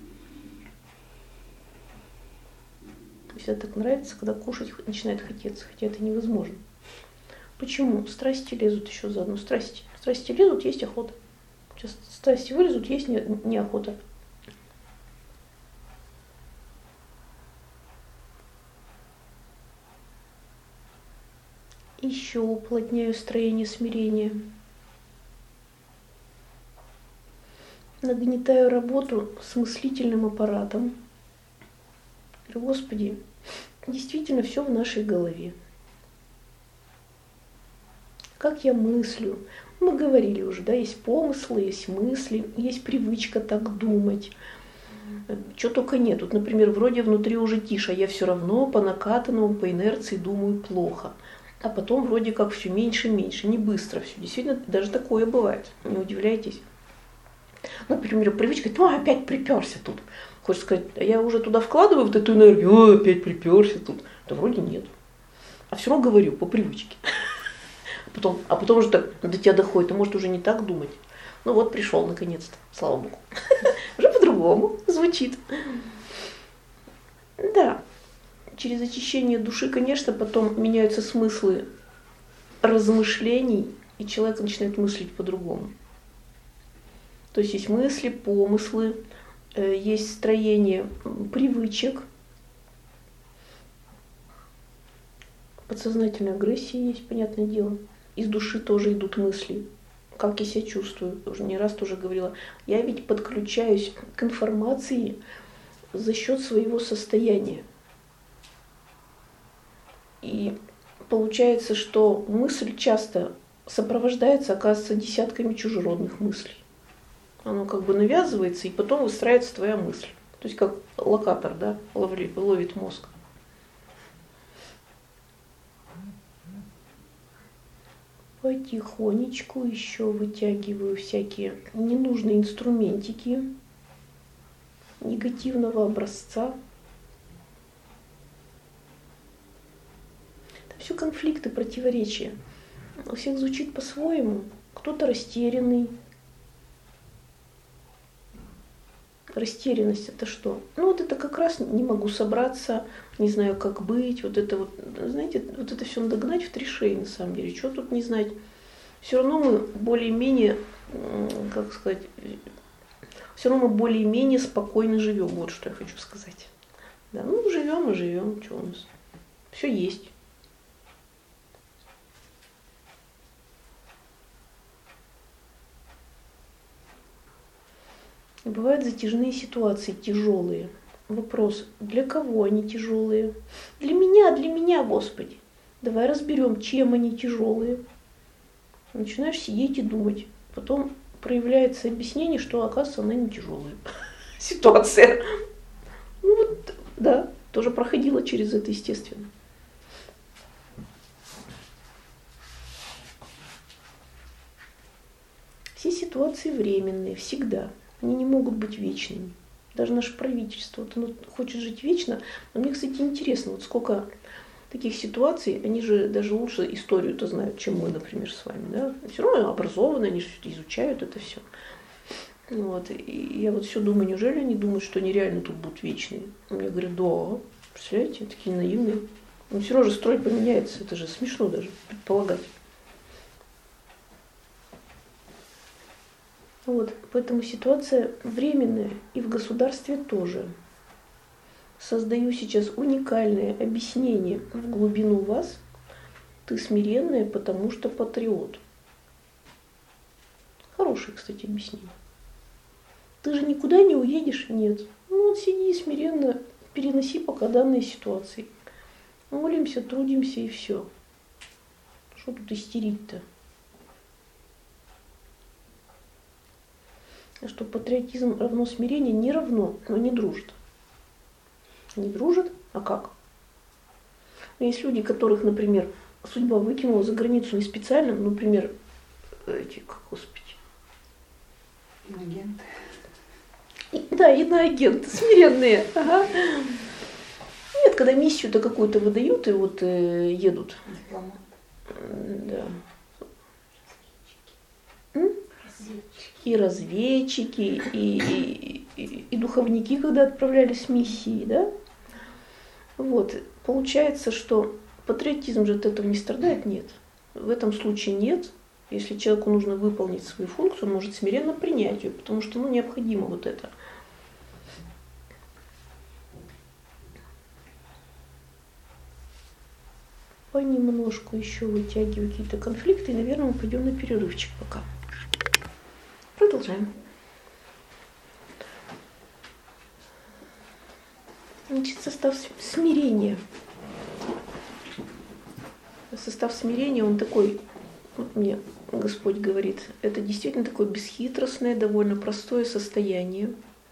Всегда так нравится, когда кушать начинает хотеться, хотя это невозможно. Почему? Страсти лезут еще заодно. Страсти. Страсти лезут, есть охота. Сейчас страсти вылезут, есть не, не охота. Еще уплотняю строение смирения. Нагнетаю работу с мыслительным аппаратом. Говорю, Господи, действительно все в нашей голове. Как я мыслю? Мы говорили уже, да, есть помыслы, есть мысли, есть привычка так думать. Чего только нет. Вот, например, вроде внутри уже тише, а я все равно по накатанному, по инерции думаю плохо. А потом вроде как все меньше и меньше, не быстро все. Действительно, даже такое бывает. Не удивляйтесь. Например, привычка, ну опять приперся тут. Хочешь сказать, а я уже туда вкладываю вот эту энергию, о, опять приперся тут. Да вроде нет. А все равно говорю по привычке. А потом, а потом уже так до тебя доходит, а может уже не так думать. Ну вот пришел наконец-то, слава Богу. Уже по-другому звучит. Да, через очищение души, конечно, потом меняются смыслы размышлений, и человек начинает мыслить по-другому. То есть есть мысли, помыслы, есть строение привычек, подсознательная агрессия есть, понятное дело. Из души тоже идут мысли. Как я себя чувствую, уже не раз тоже говорила. Я ведь подключаюсь к информации за счет своего состояния. И получается, что мысль часто сопровождается, оказывается, десятками чужеродных мыслей. Оно как бы навязывается, и потом выстраивается твоя мысль. То есть как локатор, да, ловит, ловит мозг. Потихонечку еще вытягиваю всякие ненужные инструментики негативного образца. Это все конфликты, противоречия. У всех звучит по-своему. Кто-то растерянный. Растерянность это что? Ну вот это как раз не могу собраться, не знаю, как быть. Вот это вот, знаете, вот это все надо гнать в три шеи на самом деле. Чего тут не знать? Все равно мы более-менее, как сказать, все равно мы более-менее спокойно живем. Вот что я хочу сказать. Да, ну живем и живем, что у нас? Все есть. Бывают затяжные ситуации, тяжелые. Вопрос, для кого они тяжелые? Для меня, для меня, Господи. Давай разберем, чем они тяжелые. Начинаешь сидеть и думать. Потом проявляется объяснение, что, оказывается, она не тяжелая ситуация. Ну вот, да, тоже проходила через это, естественно. Все ситуации временные, всегда. Они не могут быть вечными. Даже наше правительство, вот оно хочет жить вечно. Но мне, кстати, интересно, вот сколько таких ситуаций, они же даже лучше историю-то знают, чем мы, например, с вами. Да? Все равно образованы, они же изучают это все. Вот. И я вот все думаю, неужели они думают, что они реально тут будут вечные? Мне говорят, да, представляете, такие наивные. Но все равно же строй поменяется, это же смешно даже предполагать. Вот, поэтому ситуация временная, и в государстве тоже. Создаю сейчас уникальное объяснение в глубину вас. Ты смиренная, потому что патриот. Хорошее, кстати, объяснение. Ты же никуда не уедешь? Нет. Ну вот сиди смиренно, переноси пока данные ситуации. Молимся, трудимся и все. Что тут истерить-то? Что патриотизм равно смирение не равно, но не дружит. Не дружит? А как? Есть люди, которых, например, судьба выкинула за границу не специально, например, эти, как, господи. Иноагенты. И, да, иноагенты, смиренные. Ага. Нет, когда миссию-то какую-то выдают и вот э, едут. Дипломат. Да. М? И разведчики, и, и, и, и духовники, когда отправлялись в миссии, да? Вот. Получается, что патриотизм же от этого не страдает? Нет. В этом случае нет. Если человеку нужно выполнить свою функцию, он может смиренно принять ее, потому что ну, необходимо вот это. Понемножку еще вытягиваю какие-то конфликты, и, наверное, мы пойдем на перерывчик пока. Продолжаем. Значит, состав смирения. Состав смирения, он такой, вот мне Господь говорит, это действительно такое бесхитростное, довольно простое состояние,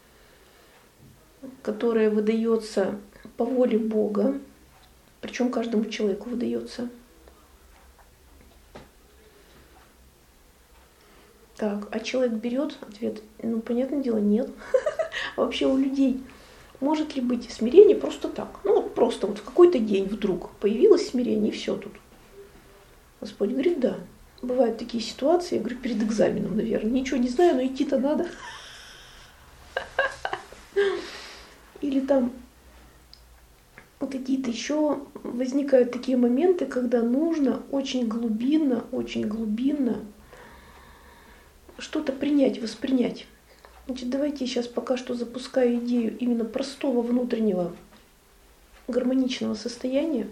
которое выдается по воле Бога, причем каждому человеку выдается. Так, а человек берет? Ответ, ну, понятное дело, нет. Вообще у людей может ли быть смирение просто так? Ну, вот просто вот в какой-то день вдруг появилось смирение, и все тут. Господь говорит, да. Бывают такие ситуации, я говорю, перед экзаменом, наверное. Ничего не знаю, но идти-то надо. Или там какие-то еще возникают такие моменты, когда нужно очень глубинно, очень глубинно что-то принять, воспринять. Значит, давайте я сейчас пока что запускаю идею именно простого внутреннего гармоничного состояния.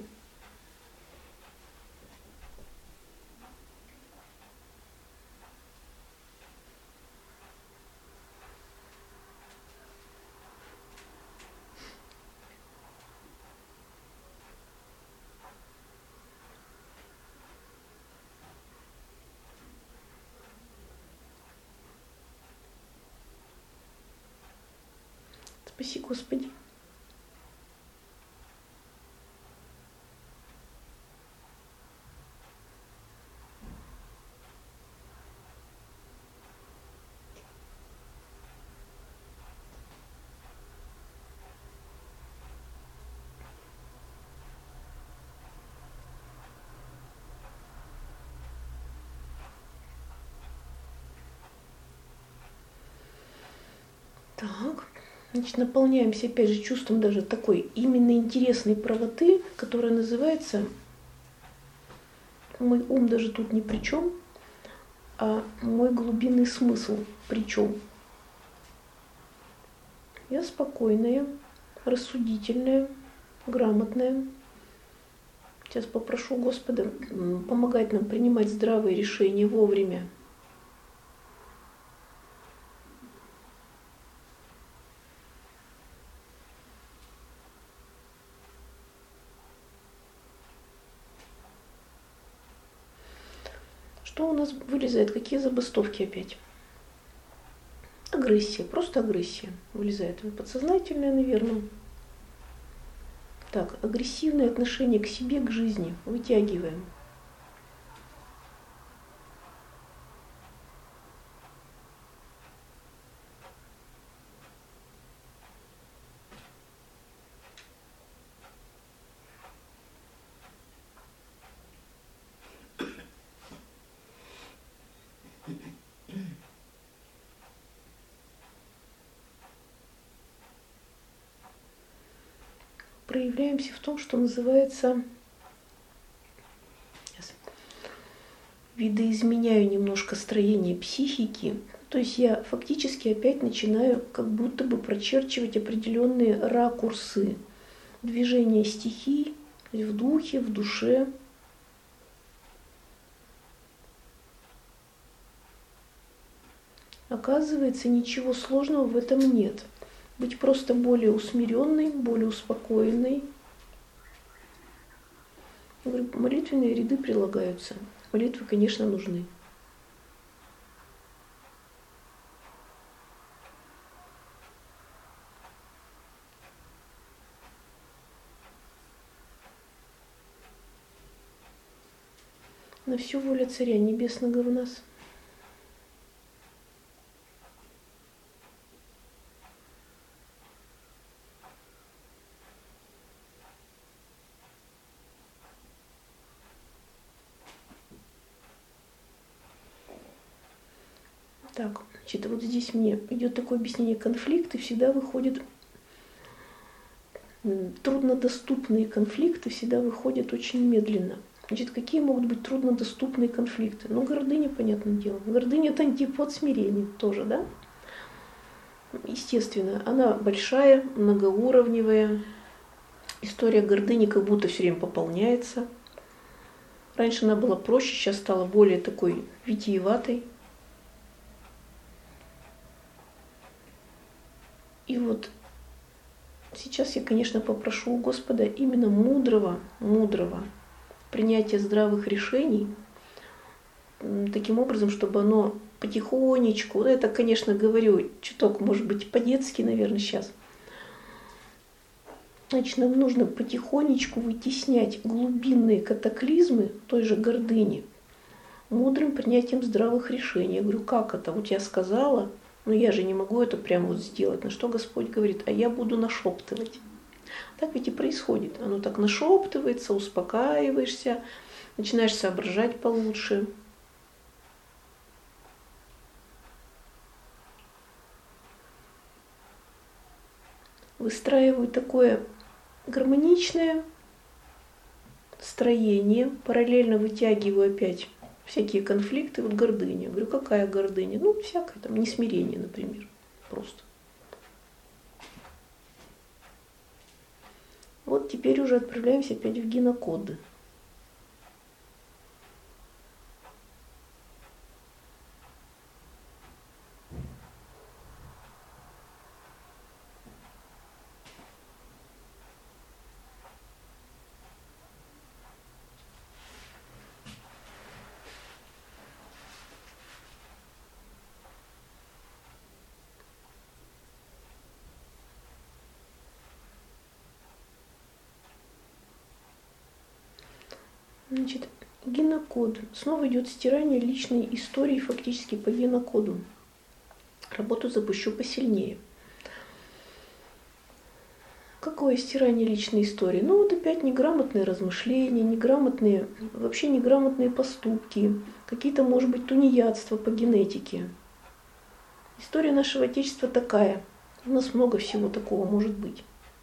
Спаси Господи. Так. Значит, наполняемся опять же чувством даже такой именно интересной правоты, которая называется, мой ум даже тут ни при чем, а мой глубинный смысл при чем. Я спокойная, рассудительная, грамотная. Сейчас попрошу Господа помогать нам принимать здравые решения вовремя. Что у нас вылезает? Какие забастовки опять? Агрессия, просто агрессия вылезает. Подсознательная, наверное. Так, агрессивное отношение к себе, к жизни. Вытягиваем. Проявляемся в том, что называется, сейчас, видоизменяю немножко строение психики. То есть я фактически опять начинаю как будто бы прочерчивать определенные ракурсы движения стихий в духе, в душе. Оказывается, ничего сложного в этом нет. Быть просто более усмиренной, более успокоенной. Я говорю, молитвенные ряды прилагаются. Молитвы, конечно, нужны. На всю воля Царя Небесного в нас. Так, значит, вот здесь мне идет такое объяснение: конфликты всегда выходят, труднодоступные конфликты всегда выходят очень медленно. Значит, какие могут быть труднодоступные конфликты? Ну, гордыня, понятное дело. Гордыня – это антипод смирения тоже, да? Естественно, она большая, многоуровневая. История гордыни как будто все время пополняется. Раньше она была проще, сейчас стала более такой витиеватой. И вот сейчас я, конечно, попрошу у Господа именно мудрого, мудрого принятия здравых решений, таким образом, чтобы оно потихонечку, ну, это, конечно, говорю чуток, может быть, по-детски, наверное, сейчас. Значит, нам нужно потихонечку вытеснять глубинные катаклизмы той же гордыни мудрым принятием здравых решений. Я говорю, как это? Вот я сказала, но я же не могу это прямо вот сделать. На что Господь говорит, а я буду нашептывать. Так ведь и происходит. Оно так нашептывается, успокаиваешься, начинаешь соображать получше. Выстраиваю такое гармоничное строение, параллельно вытягиваю опять всякие конфликты, вот гордыня. Говорю, какая гордыня? Ну, всякое, там, несмирение, например, просто. Вот теперь уже отправляемся опять в генокоды. Значит, генокод. Снова идет стирание личной истории фактически по генокоду. Работу запущу посильнее. Какое стирание личной истории? Ну вот опять неграмотные размышления, неграмотные, вообще неграмотные поступки, какие-то, может быть, тунеядства по генетике. История нашего Отечества такая. У нас много всего такого может быть.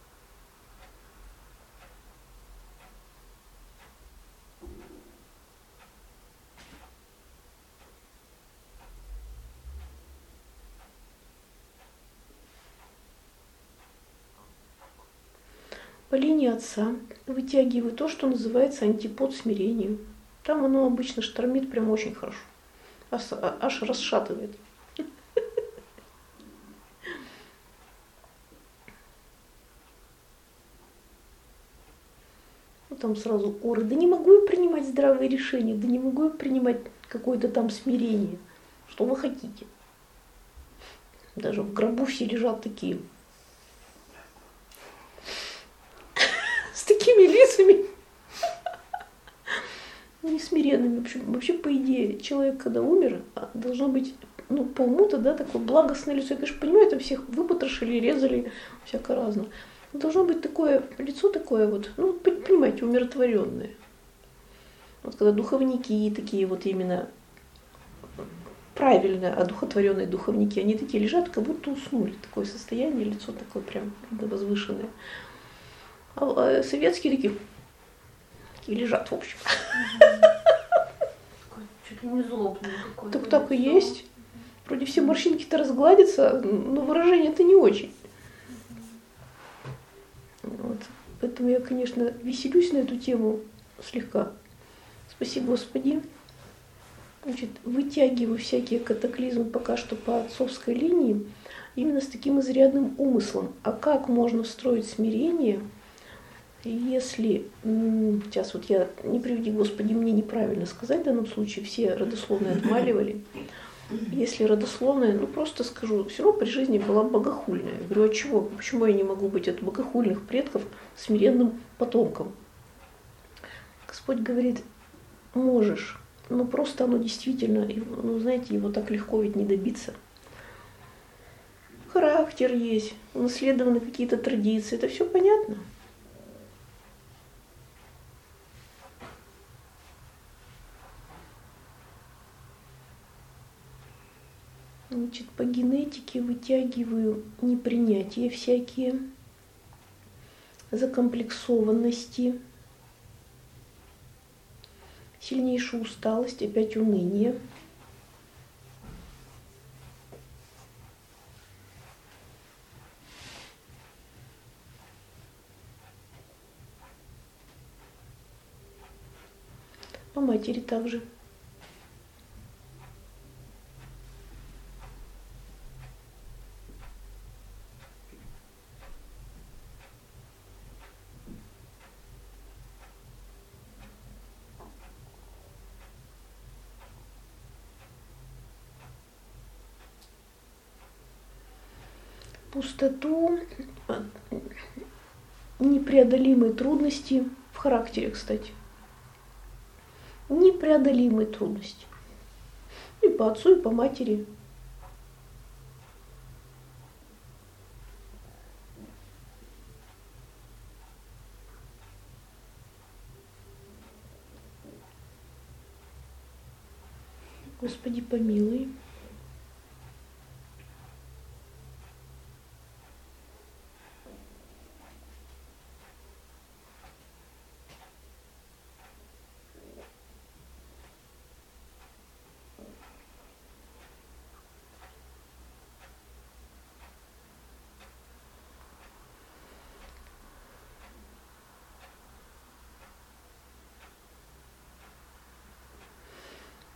По линии отца вытягиваю то, что называется антипод смирению. Там оно обычно штормит прям очень хорошо. Аж, аж расшатывает. Ну, там сразу оры. Да не могу я принимать здравые решения, да не могу я принимать какое-то там смирение. Что вы хотите? Даже в гробу все лежат такие. С такими лицами несмиренными. В общем, вообще, по идее, человек, когда умер, должно быть, ну, по уму-то, да, такое благостное лицо. Я, конечно, понимаю, там всех выпотрошили, резали, всяко разно. Но должно быть такое лицо такое вот, ну, понимаете, умиротворенное. Вот когда духовники такие вот именно правильно одухотворенные духовники, они такие лежат, как будто уснули. Такое состояние, лицо такое прям возвышенное. А советские такие, такие лежат, в общем. Чуть ли не злобный какой-то. Так так и есть. Вроде все морщинки-то разгладятся, но выражение-то не очень. Вот. Поэтому я, конечно, веселюсь на эту тему слегка. Спасибо, Господи. Значит, вытягиваю всякие катаклизмы пока что по отцовской линии именно с таким изрядным умыслом. А как можно встроить смирение, если, сейчас вот я, не приведи Господи, мне неправильно сказать в данном случае, все родословные отмаливали. Если родословная, ну просто скажу, все равно при жизни была богохульная. Я говорю, а чего? Почему я не могу быть от богохульных предков смиренным потомком? Господь говорит, можешь, но просто оно действительно, ну знаете, его так легко ведь не добиться. Характер есть, унаследованы какие-то традиции, это все понятно. Значит, по генетике вытягиваю непринятия всякие, закомплексованности, сильнейшую усталость, опять уныние. По матери также. Пустоту, непреодолимые трудности в характере, кстати. Непреодолимые трудности. И по отцу, и по матери. Господи, помилуй.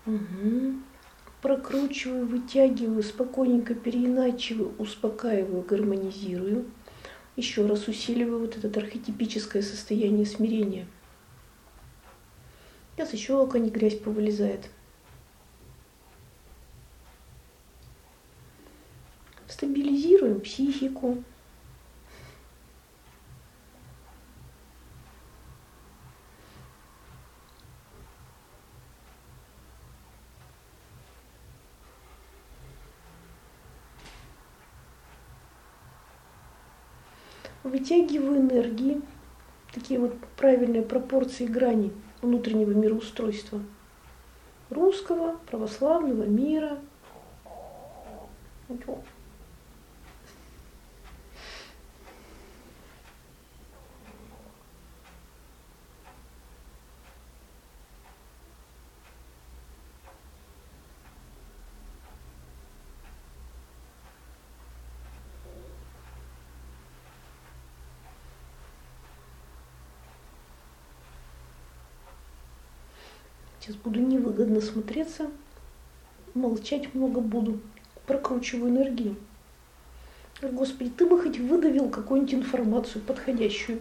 Угу. Прокручиваю, вытягиваю, спокойненько переиначиваю, успокаиваю, гармонизирую. Еще раз усиливаю вот это архетипическое состояние смирения. Сейчас еще оконь грязь повылезает. Стабилизируем психику. Вытягиваю энергии, такие вот правильные пропорции грани внутреннего мироустройства русского, православного мира. Сейчас буду невыгодно смотреться, молчать много буду, прокручиваю энергию. Господи, ты бы хоть выдавил какую-нибудь информацию подходящую.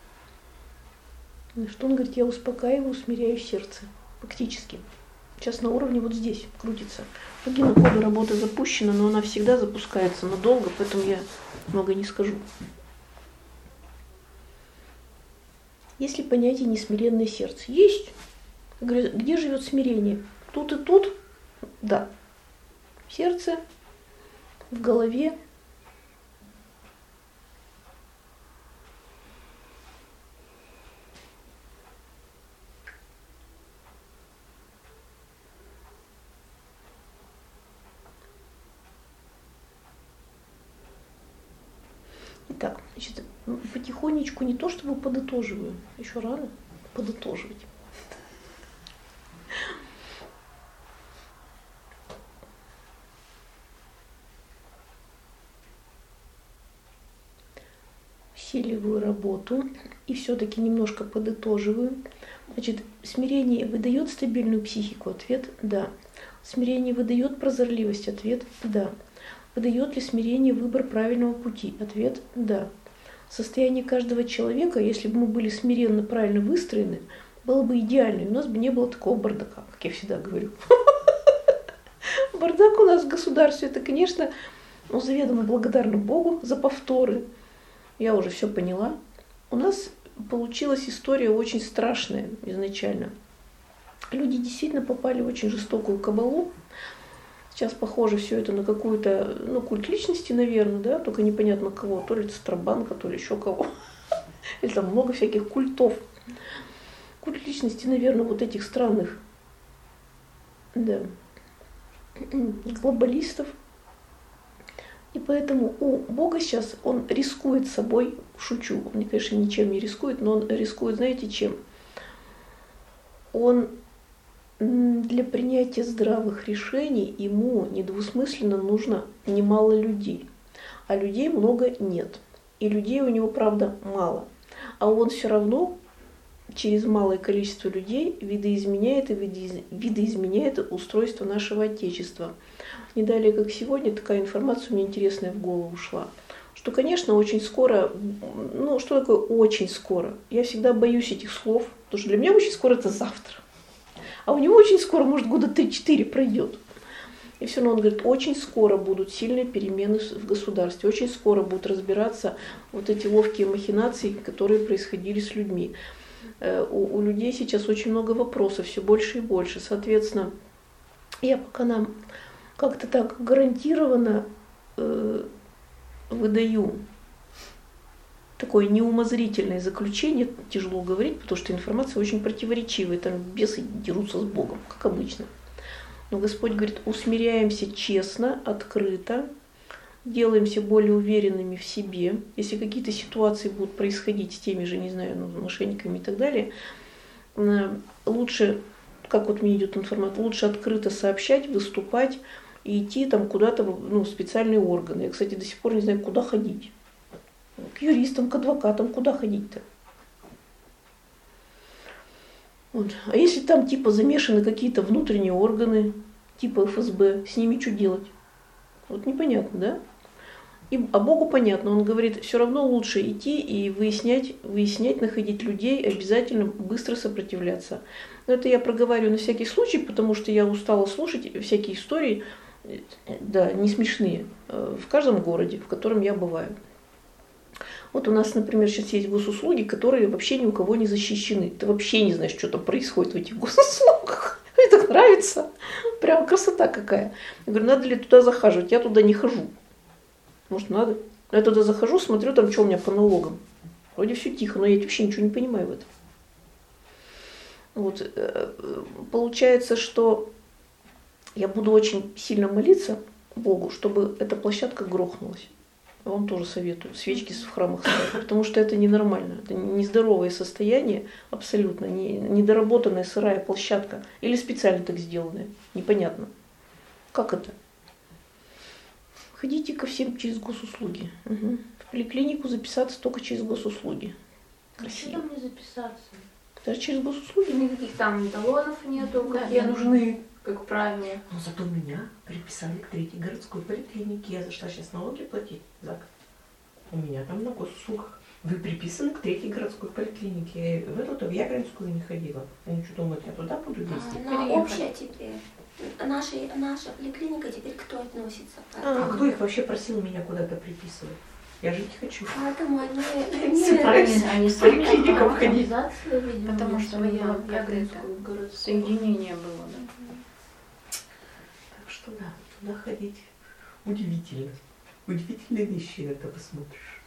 На что он говорит, я успокаиваю, смиряю сердце. Фактически. Сейчас на уровне вот здесь крутится. Логин кода работа запущена, но она всегда запускается надолго, поэтому я много не скажу. Есть ли понятие несмиренное сердце? Есть. Я говорю, где живет смирение? Тут и тут? Да. В сердце, в голове. Итак, значит, потихонечку не то чтобы подытоживаю, еще рано подытоживать. Усиливаю работу и все-таки немножко подытоживаю. Значит, смирение выдает стабильную психику? Ответ – да. Смирение выдает прозорливость? Ответ – да. Выдает ли смирение выбор правильного пути? Ответ – да. Состояние каждого человека, если бы мы были смиренно, правильно выстроены, было бы идеально. У нас бы не было такого бардака, как я всегда говорю. Бардак у нас в государстве – это, конечно, ну, заведомо благодарна Богу за повторы. Я уже все поняла. У нас получилась история очень страшная изначально. Люди действительно попали в очень жестокую кабалу. Сейчас похоже все это на какую-то, ну, культ личности, наверное, да, только непонятно кого, то ли Центробанка, то ли еще кого. Или там много всяких культов. Культ личности, наверное, вот этих странных, да, глобалистов. И поэтому у Бога сейчас он рискует собой, шучу, он, конечно, ничем не рискует, но он рискует, знаете, чем? Он для принятия здравых решений ему недвусмысленно нужно немало людей, а людей много нет. И людей у него, правда, мало. А он все равно через малое количество людей видоизменяет и видоизменяет устройство нашего Отечества. Не далее, как сегодня, такая информация мне интересная в голову ушла. Что, конечно, очень скоро, ну, что такое очень скоро? Я всегда боюсь этих слов, потому что для меня очень скоро это завтра. А у него очень скоро, может, года три-четыре пройдет. И все равно он говорит, очень скоро будут сильные перемены в государстве, очень скоро будут разбираться вот эти ловкие махинации, которые происходили с людьми. У, у людей сейчас очень много вопросов, все больше и больше. Соответственно, я пока нам как-то так гарантированно э, выдаю такое неумозрительное заключение, тяжело говорить, потому что информация очень противоречивая, там бесы дерутся с Богом, как обычно. Но Господь говорит, усмиряемся честно, открыто, делаемся более уверенными в себе. Если какие-то ситуации будут происходить с теми же, не знаю, ну, мошенниками и так далее, лучше, как вот мне идет информация, лучше открыто сообщать, выступать и идти там куда-то, ну, в специальные органы. Я, кстати, до сих пор не знаю, куда ходить. К юристам, к адвокатам, куда ходить-то? Вот. А если там типа замешаны какие-то внутренние органы, типа эф эс бэ, с ними что делать? Вот непонятно, да? И, а Богу понятно, он говорит, все равно лучше идти и выяснять, выяснять, находить людей, обязательно быстро сопротивляться. Но это я проговариваю на всякий случай, потому что я устала слушать всякие истории, да, не смешные, в каждом городе, в котором я бываю. Вот у нас, например, сейчас есть госуслуги, которые вообще ни у кого не защищены. Ты вообще не знаешь, что там происходит в этих госуслугах. Мне так нравится. Прям красота какая. Я говорю, надо ли туда захаживать? Я туда не хожу. Может, надо? Я туда захожу, смотрю, там что у меня по налогам. Вроде все тихо, но я вообще ничего не понимаю в этом. Вот. Получается, что я буду очень сильно молиться Богу, чтобы эта площадка грохнулась. Я вам тоже советую свечки в храмах ставить, потому что это ненормально. Это нездоровое состояние, абсолютно не, недоработанная сырая площадка. Или специально так сделанная. Непонятно. Как это? Ходите ко всем через госуслуги. Угу. В поликлинику записаться только через госуслуги. Красиво. Что там не записаться? Даже через госуслуги. Никаких там талонов нету, Да, какие не нужны. Как правило. Но зато меня приписали к третьей городской поликлинике. Я зашла сейчас налоги платить, Зак. У меня там на госуслугах. Вы приписаны к третьей городской поликлинике. В эту-то в Яблонскую не ходила. Они что думают, я туда буду ездить? А, она общая теперь. Наша, наша поликлиника теперь кто относится? А, а кто их вообще просил меня куда-то приписывать? Я жить хочу. А это мой, мы, Они, они сами поликлиникам ходить. организация, видимо, Потому что своя, было как Яблонскую, это, городскую. соединение было, да. Так что да, туда ходить удивительно. Удивительные вещи иногда посмотришь.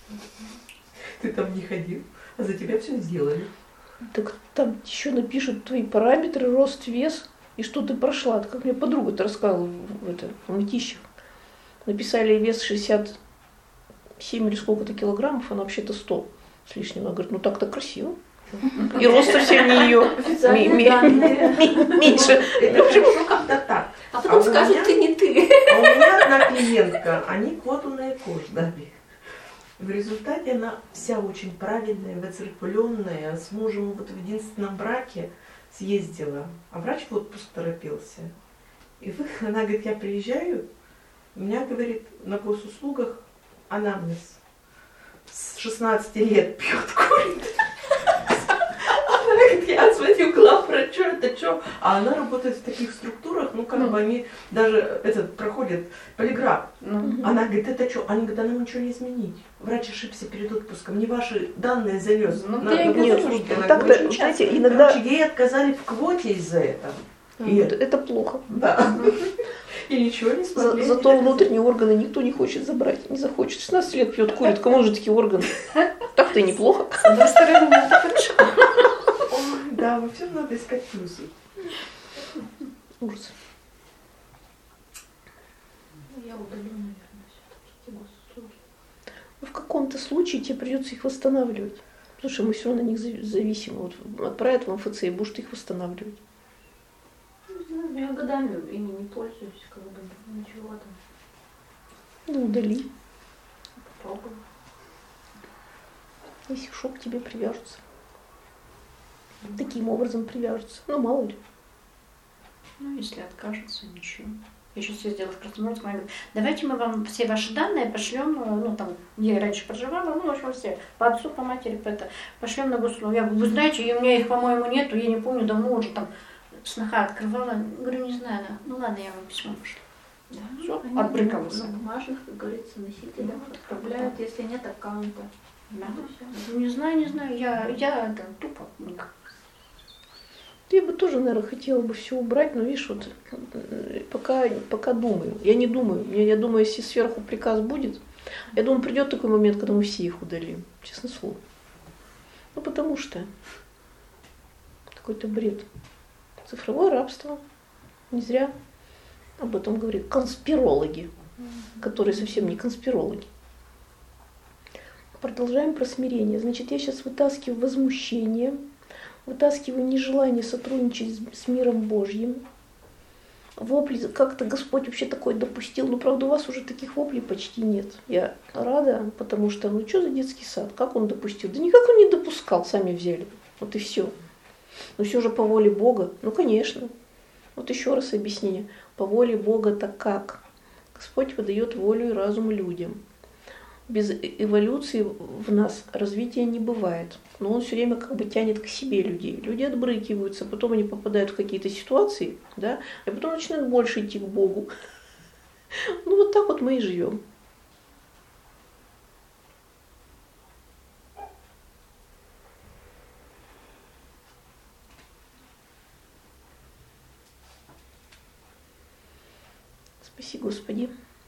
Ты там не ходил, а за тебя все сделали. Так там еще напишут твои параметры, рост, вес, и что ты прошла. Это как мне подруга-то рассказывала в, это, в Мытищах. Написали вес шестьдесят семь или сколько-то килограммов, она вообще-то сто с лишним. Она говорит, ну так-то красиво. И рост совсем не ее. Меньше. Это хорошо как-то так. А потом А у скажут, меня- ты не ты. А у меня одна клиентка, они квоту на ЭКО ждали. В результате она вся очень правильная, выцерквленная, с мужем вот в единственном браке съездила, а врач в отпуск торопился. И вы, она говорит, я приезжаю, у меня, говорит, на госуслугах анамнез. С шестнадцати лет пьет, курит. Она говорит, я звоню главврачу, это что? А она работает в таких структурах, ну как бы они даже этот проходят полиграф. Она говорит, это что? Они говорят, а нам ничего не изменить. Врач ошибся перед отпуском, не ваши данные занес. Ну, на, я на и говорю, госуслуги. что Она так-то, говорит, очень знаете, часто. иногда- Короче, ей отказали в квоте из-за этого. И Вот, это плохо. Да. И ничего не За- смогли. зато внутренние органы никто не хочет забрать, не захочет. шестнадцать лет пьет, курит, кому же такие органы? Так-то и неплохо. С одной стороны, ну, это хорошо. Ой, да, во всем надо искать плюсы. Ужас. Ну, я удалю, наверное, все-таки эти госуслуги. Но в каком-то случае тебе придется их восстанавливать. Потому что мы все равно на них зави- зависимы. Вот отправят в эм эф цэ и будешь ты их восстанавливать. Не знаю, я годами ими не пользуюсь, как бы, ничего там. Ну, удали. Попробую. Если шок, к тебе привяжутся. Таким образом привяжутся. Ну, мало ли. Ну, если откажется, ничего. Я сейчас ездила в Красноярск, она говорит, давайте мы вам все ваши данные пошлем, ну, там, где я раньше проживала, ну, в общем, все, по отцу, по матери, по это, пошлем на госуслуги. Я говорю, вы знаете, и у меня их, по-моему, нету, я не помню, давно уже там сноха открывала. Говорю, не знаю, да. Ну, ладно, я вам письмо пошлю. Да, Всё, они отбрыкался. на бумажных, как говорится, носителях отправляют, если нет аккаунта. Да. Ну, всё. Говорю, не знаю, не знаю, я, я это, тупо никак. Я бы тоже, наверное, хотела бы все убрать, но видишь, вот э, пока, пока думаю. Я не думаю. Я, я думаю, если сверху приказ будет, я думаю, придет такой момент, когда мы все их удалим. Честное слово. Ну, потому что какой-то бред. Цифровое рабство. Не зря об этом говорят конспирологи, которые совсем не конспирологи. Продолжаем про смирение. Значит, я сейчас вытаскиваю возмущение, вытаскиваю нежелание сотрудничать с, с миром Божьим. Вопли, как-то Господь вообще такое допустил. Но, правда, у вас уже таких воплей почти нет. Я рада, потому что, ну что за детский сад? Как он допустил? Да никак он не допускал, сами взяли. Вот и все. Но все же по воле Бога. Ну, конечно. Вот еще раз объяснение. По воле Бога-то как? Господь выдает волю и разум людям. Без эволюции в нас развития не бывает. Но он все время как бы тянет к себе людей. Люди отбрыкиваются, потом они попадают в какие-то ситуации, да, и потом начинают больше идти к Богу. Ну вот так вот мы и живем. Спаси Господи.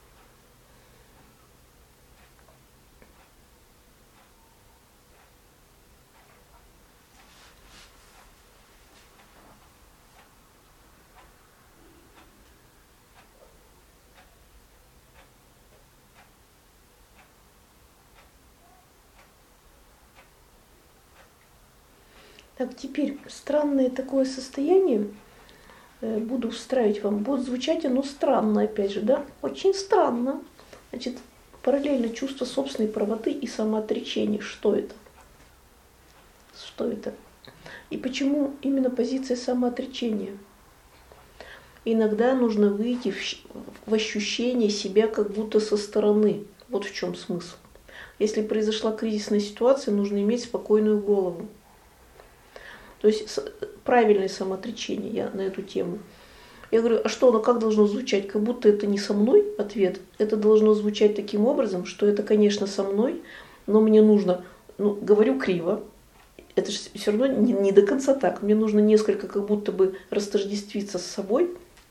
Так, теперь странное такое состояние, э, буду встраивать вам, будет звучать оно странно, опять же, да, очень странно. Значит, параллельно чувство собственной правоты и самоотречения. Что это? Что это? И почему именно позиция самоотречения? Иногда нужно выйти в, в ощущение себя как будто со стороны. Вот в чем смысл. Если произошла кризисная ситуация, нужно иметь спокойную голову. То есть правильное самоотречение я на эту тему. Я говорю, а что, оно как должно звучать? Как будто это не со мной ответ. Это должно звучать таким образом, что это, конечно, со мной, но мне нужно, ну, говорю криво, это же все равно не, не до конца так. Мне нужно несколько как будто бы растождествиться с собой,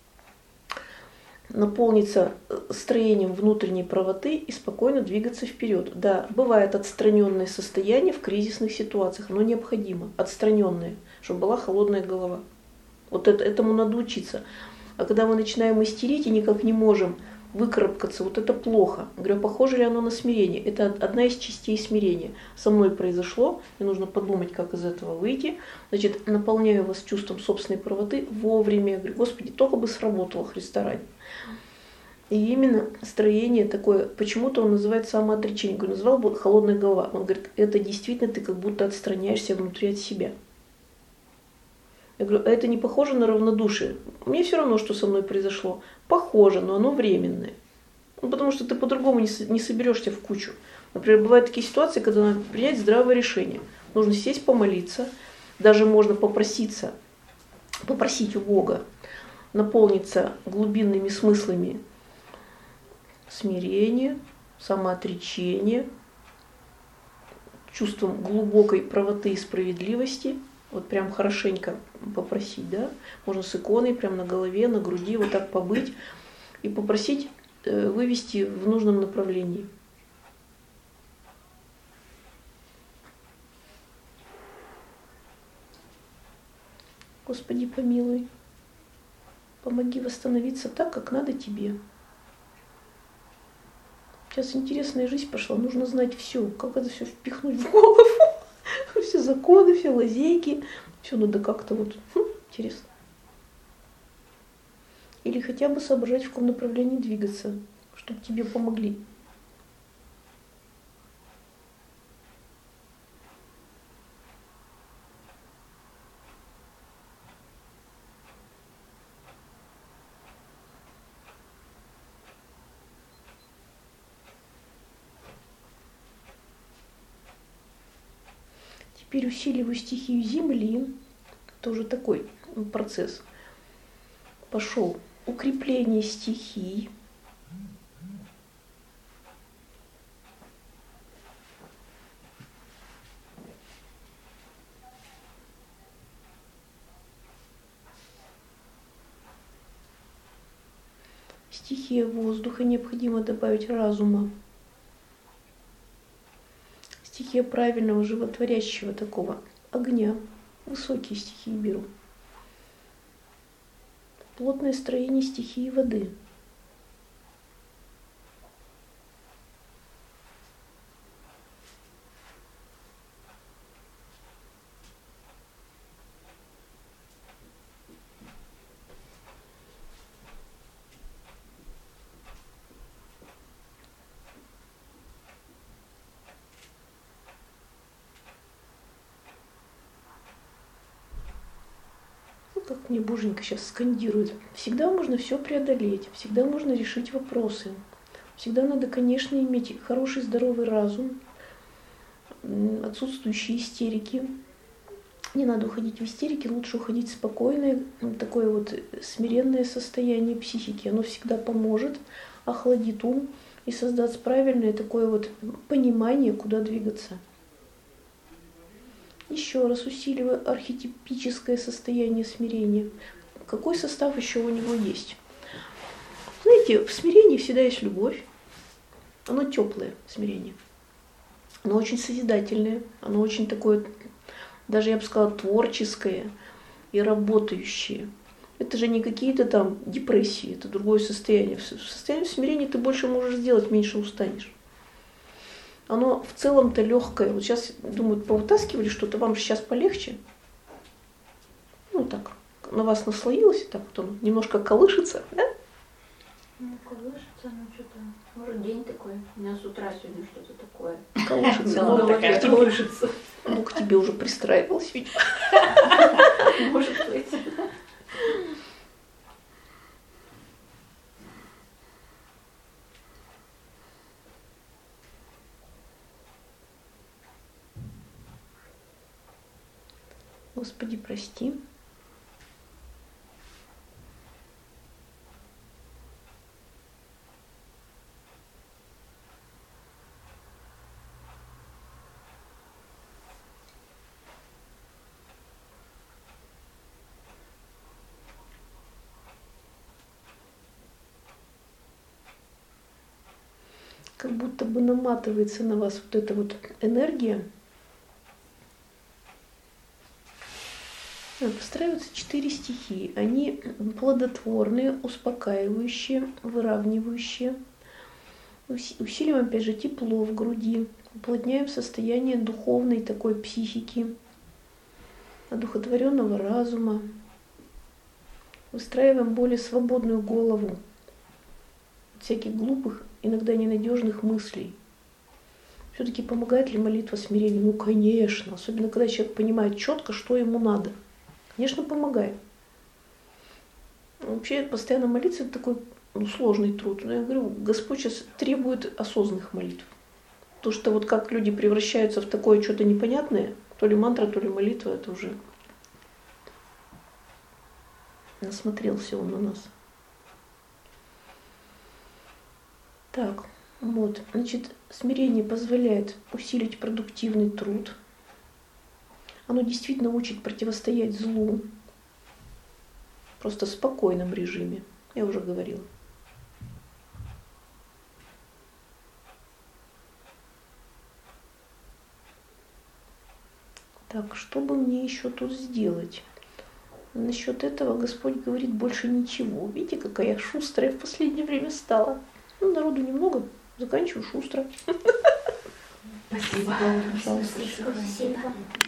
наполниться строением внутренней правоты и спокойно двигаться вперед. Да, бывает отстраненное состояние в кризисных ситуациях, но необходимо, отстраненное, чтобы была холодная голова. Вот это, этому надо учиться. А когда мы начинаем истерить и никак не можем выкарабкаться, вот это плохо. Говорю, похоже ли оно на смирение? Это одна из частей смирения. Со мной произошло, мне нужно подумать, как из этого выйти. Значит, наполняю вас чувством собственной правоты вовремя. Я говорю, Господи, только бы сработало, Христа ради. И именно строение такое, почему-то он называет самоотречение. Говорю, назвал бы холодная голова. Он говорит, это действительно ты как будто отстраняешься внутри от себя. Я говорю, а это не похоже на равнодушие? Мне все равно, что со мной произошло. Похоже, но оно временное. Ну, потому что ты по-другому не, не соберешься в кучу. Например, бывают такие ситуации, когда надо принять здравое решение. Нужно сесть, помолиться. Даже можно попроситься, попросить у Бога наполниться глубинными смыслами смирения, самоотречения, чувством глубокой правоты и справедливости. Вот прям хорошенько попросить, да? Можно с иконой прям на голове, на груди вот так побыть и попросить э, вывести в нужном направлении. Господи, помилуй, помоги восстановиться так, как надо тебе. Сейчас интересная жизнь пошла, нужно знать все, как это все впихнуть в голову. Все законы, все лазейки, все надо как-то вот, хм, интересно. Или хотя бы соображать, в каком направлении двигаться, чтобы тебе помогли. Теперь усиливаю стихию Земли. Тоже такой процесс пошел. Укрепление стихий. Стихия воздуха, необходимо добавить разума. Стихия правильного, животворящего такого огня. Высокие стихии беру. Плотное строение стихии воды. как мне Боженька сейчас скандирует, всегда можно все преодолеть, всегда можно решить вопросы. Всегда надо, конечно, иметь хороший здоровый разум, отсутствующие истерики. Не надо уходить в истерики, лучше уходить в спокойное, такое вот смиренное состояние психики. Оно всегда поможет, охладит ум и создаст правильное такое вот понимание, куда двигаться. Еще раз усиливая архетипическое состояние смирения. Какой состав еще у него есть? Знаете, в смирении всегда есть любовь. Оно теплое смирение. Оно очень созидательное. Оно очень такое, даже я бы сказала, творческое и работающее. Это же не какие-то там депрессии, это другое состояние. В состоянии смирения ты больше можешь сделать, меньше устанешь. Оно в целом-то легкое. Вот сейчас, думаю, повытаскивали что-то, вам же сейчас полегче. Ну так, на вас наслоилось, так вот оно немножко колышется, да? Ну, колышется, ну что-то. Может, день такой. У меня с утра сегодня что-то такое. Колышется. Да, Ну, голова так, колышется. ну, к тебе уже пристраивалась, видимо. Может быть. Господи, прости. Как будто бы наматывается на вас вот эта вот энергия. Постраиваются четыре стихии. Они плодотворные, успокаивающие, выравнивающие. Усиливаем, опять же, тепло в груди. Уплотняем состояние духовной такой психики, одухотворенного разума. Выстраиваем более свободную голову от всяких глупых, иногда ненадежных мыслей. Все-таки помогает ли молитва смирению? Ну, конечно. Особенно, когда человек понимает четко, что ему надо. Конечно, помогает. Вообще, постоянно молиться – это такой ну, сложный труд. Но я говорю, Господь сейчас требует осознанных молитв. То, что вот как люди превращаются в такое что-то непонятное, то ли мантра, то ли молитва, это уже насмотрелся он на нас. Так, вот, значит, смирение позволяет усилить продуктивный труд. Оно действительно учит противостоять злу. Просто в спокойном режиме. Я уже говорила. Так, что бы мне еще тут сделать? Насчет этого Господь говорит больше ничего. Видите, какая я шустрая в последнее время стала. Ну, народу немного, заканчиваю шустро. Спасибо. Пожалуйста. Спасибо.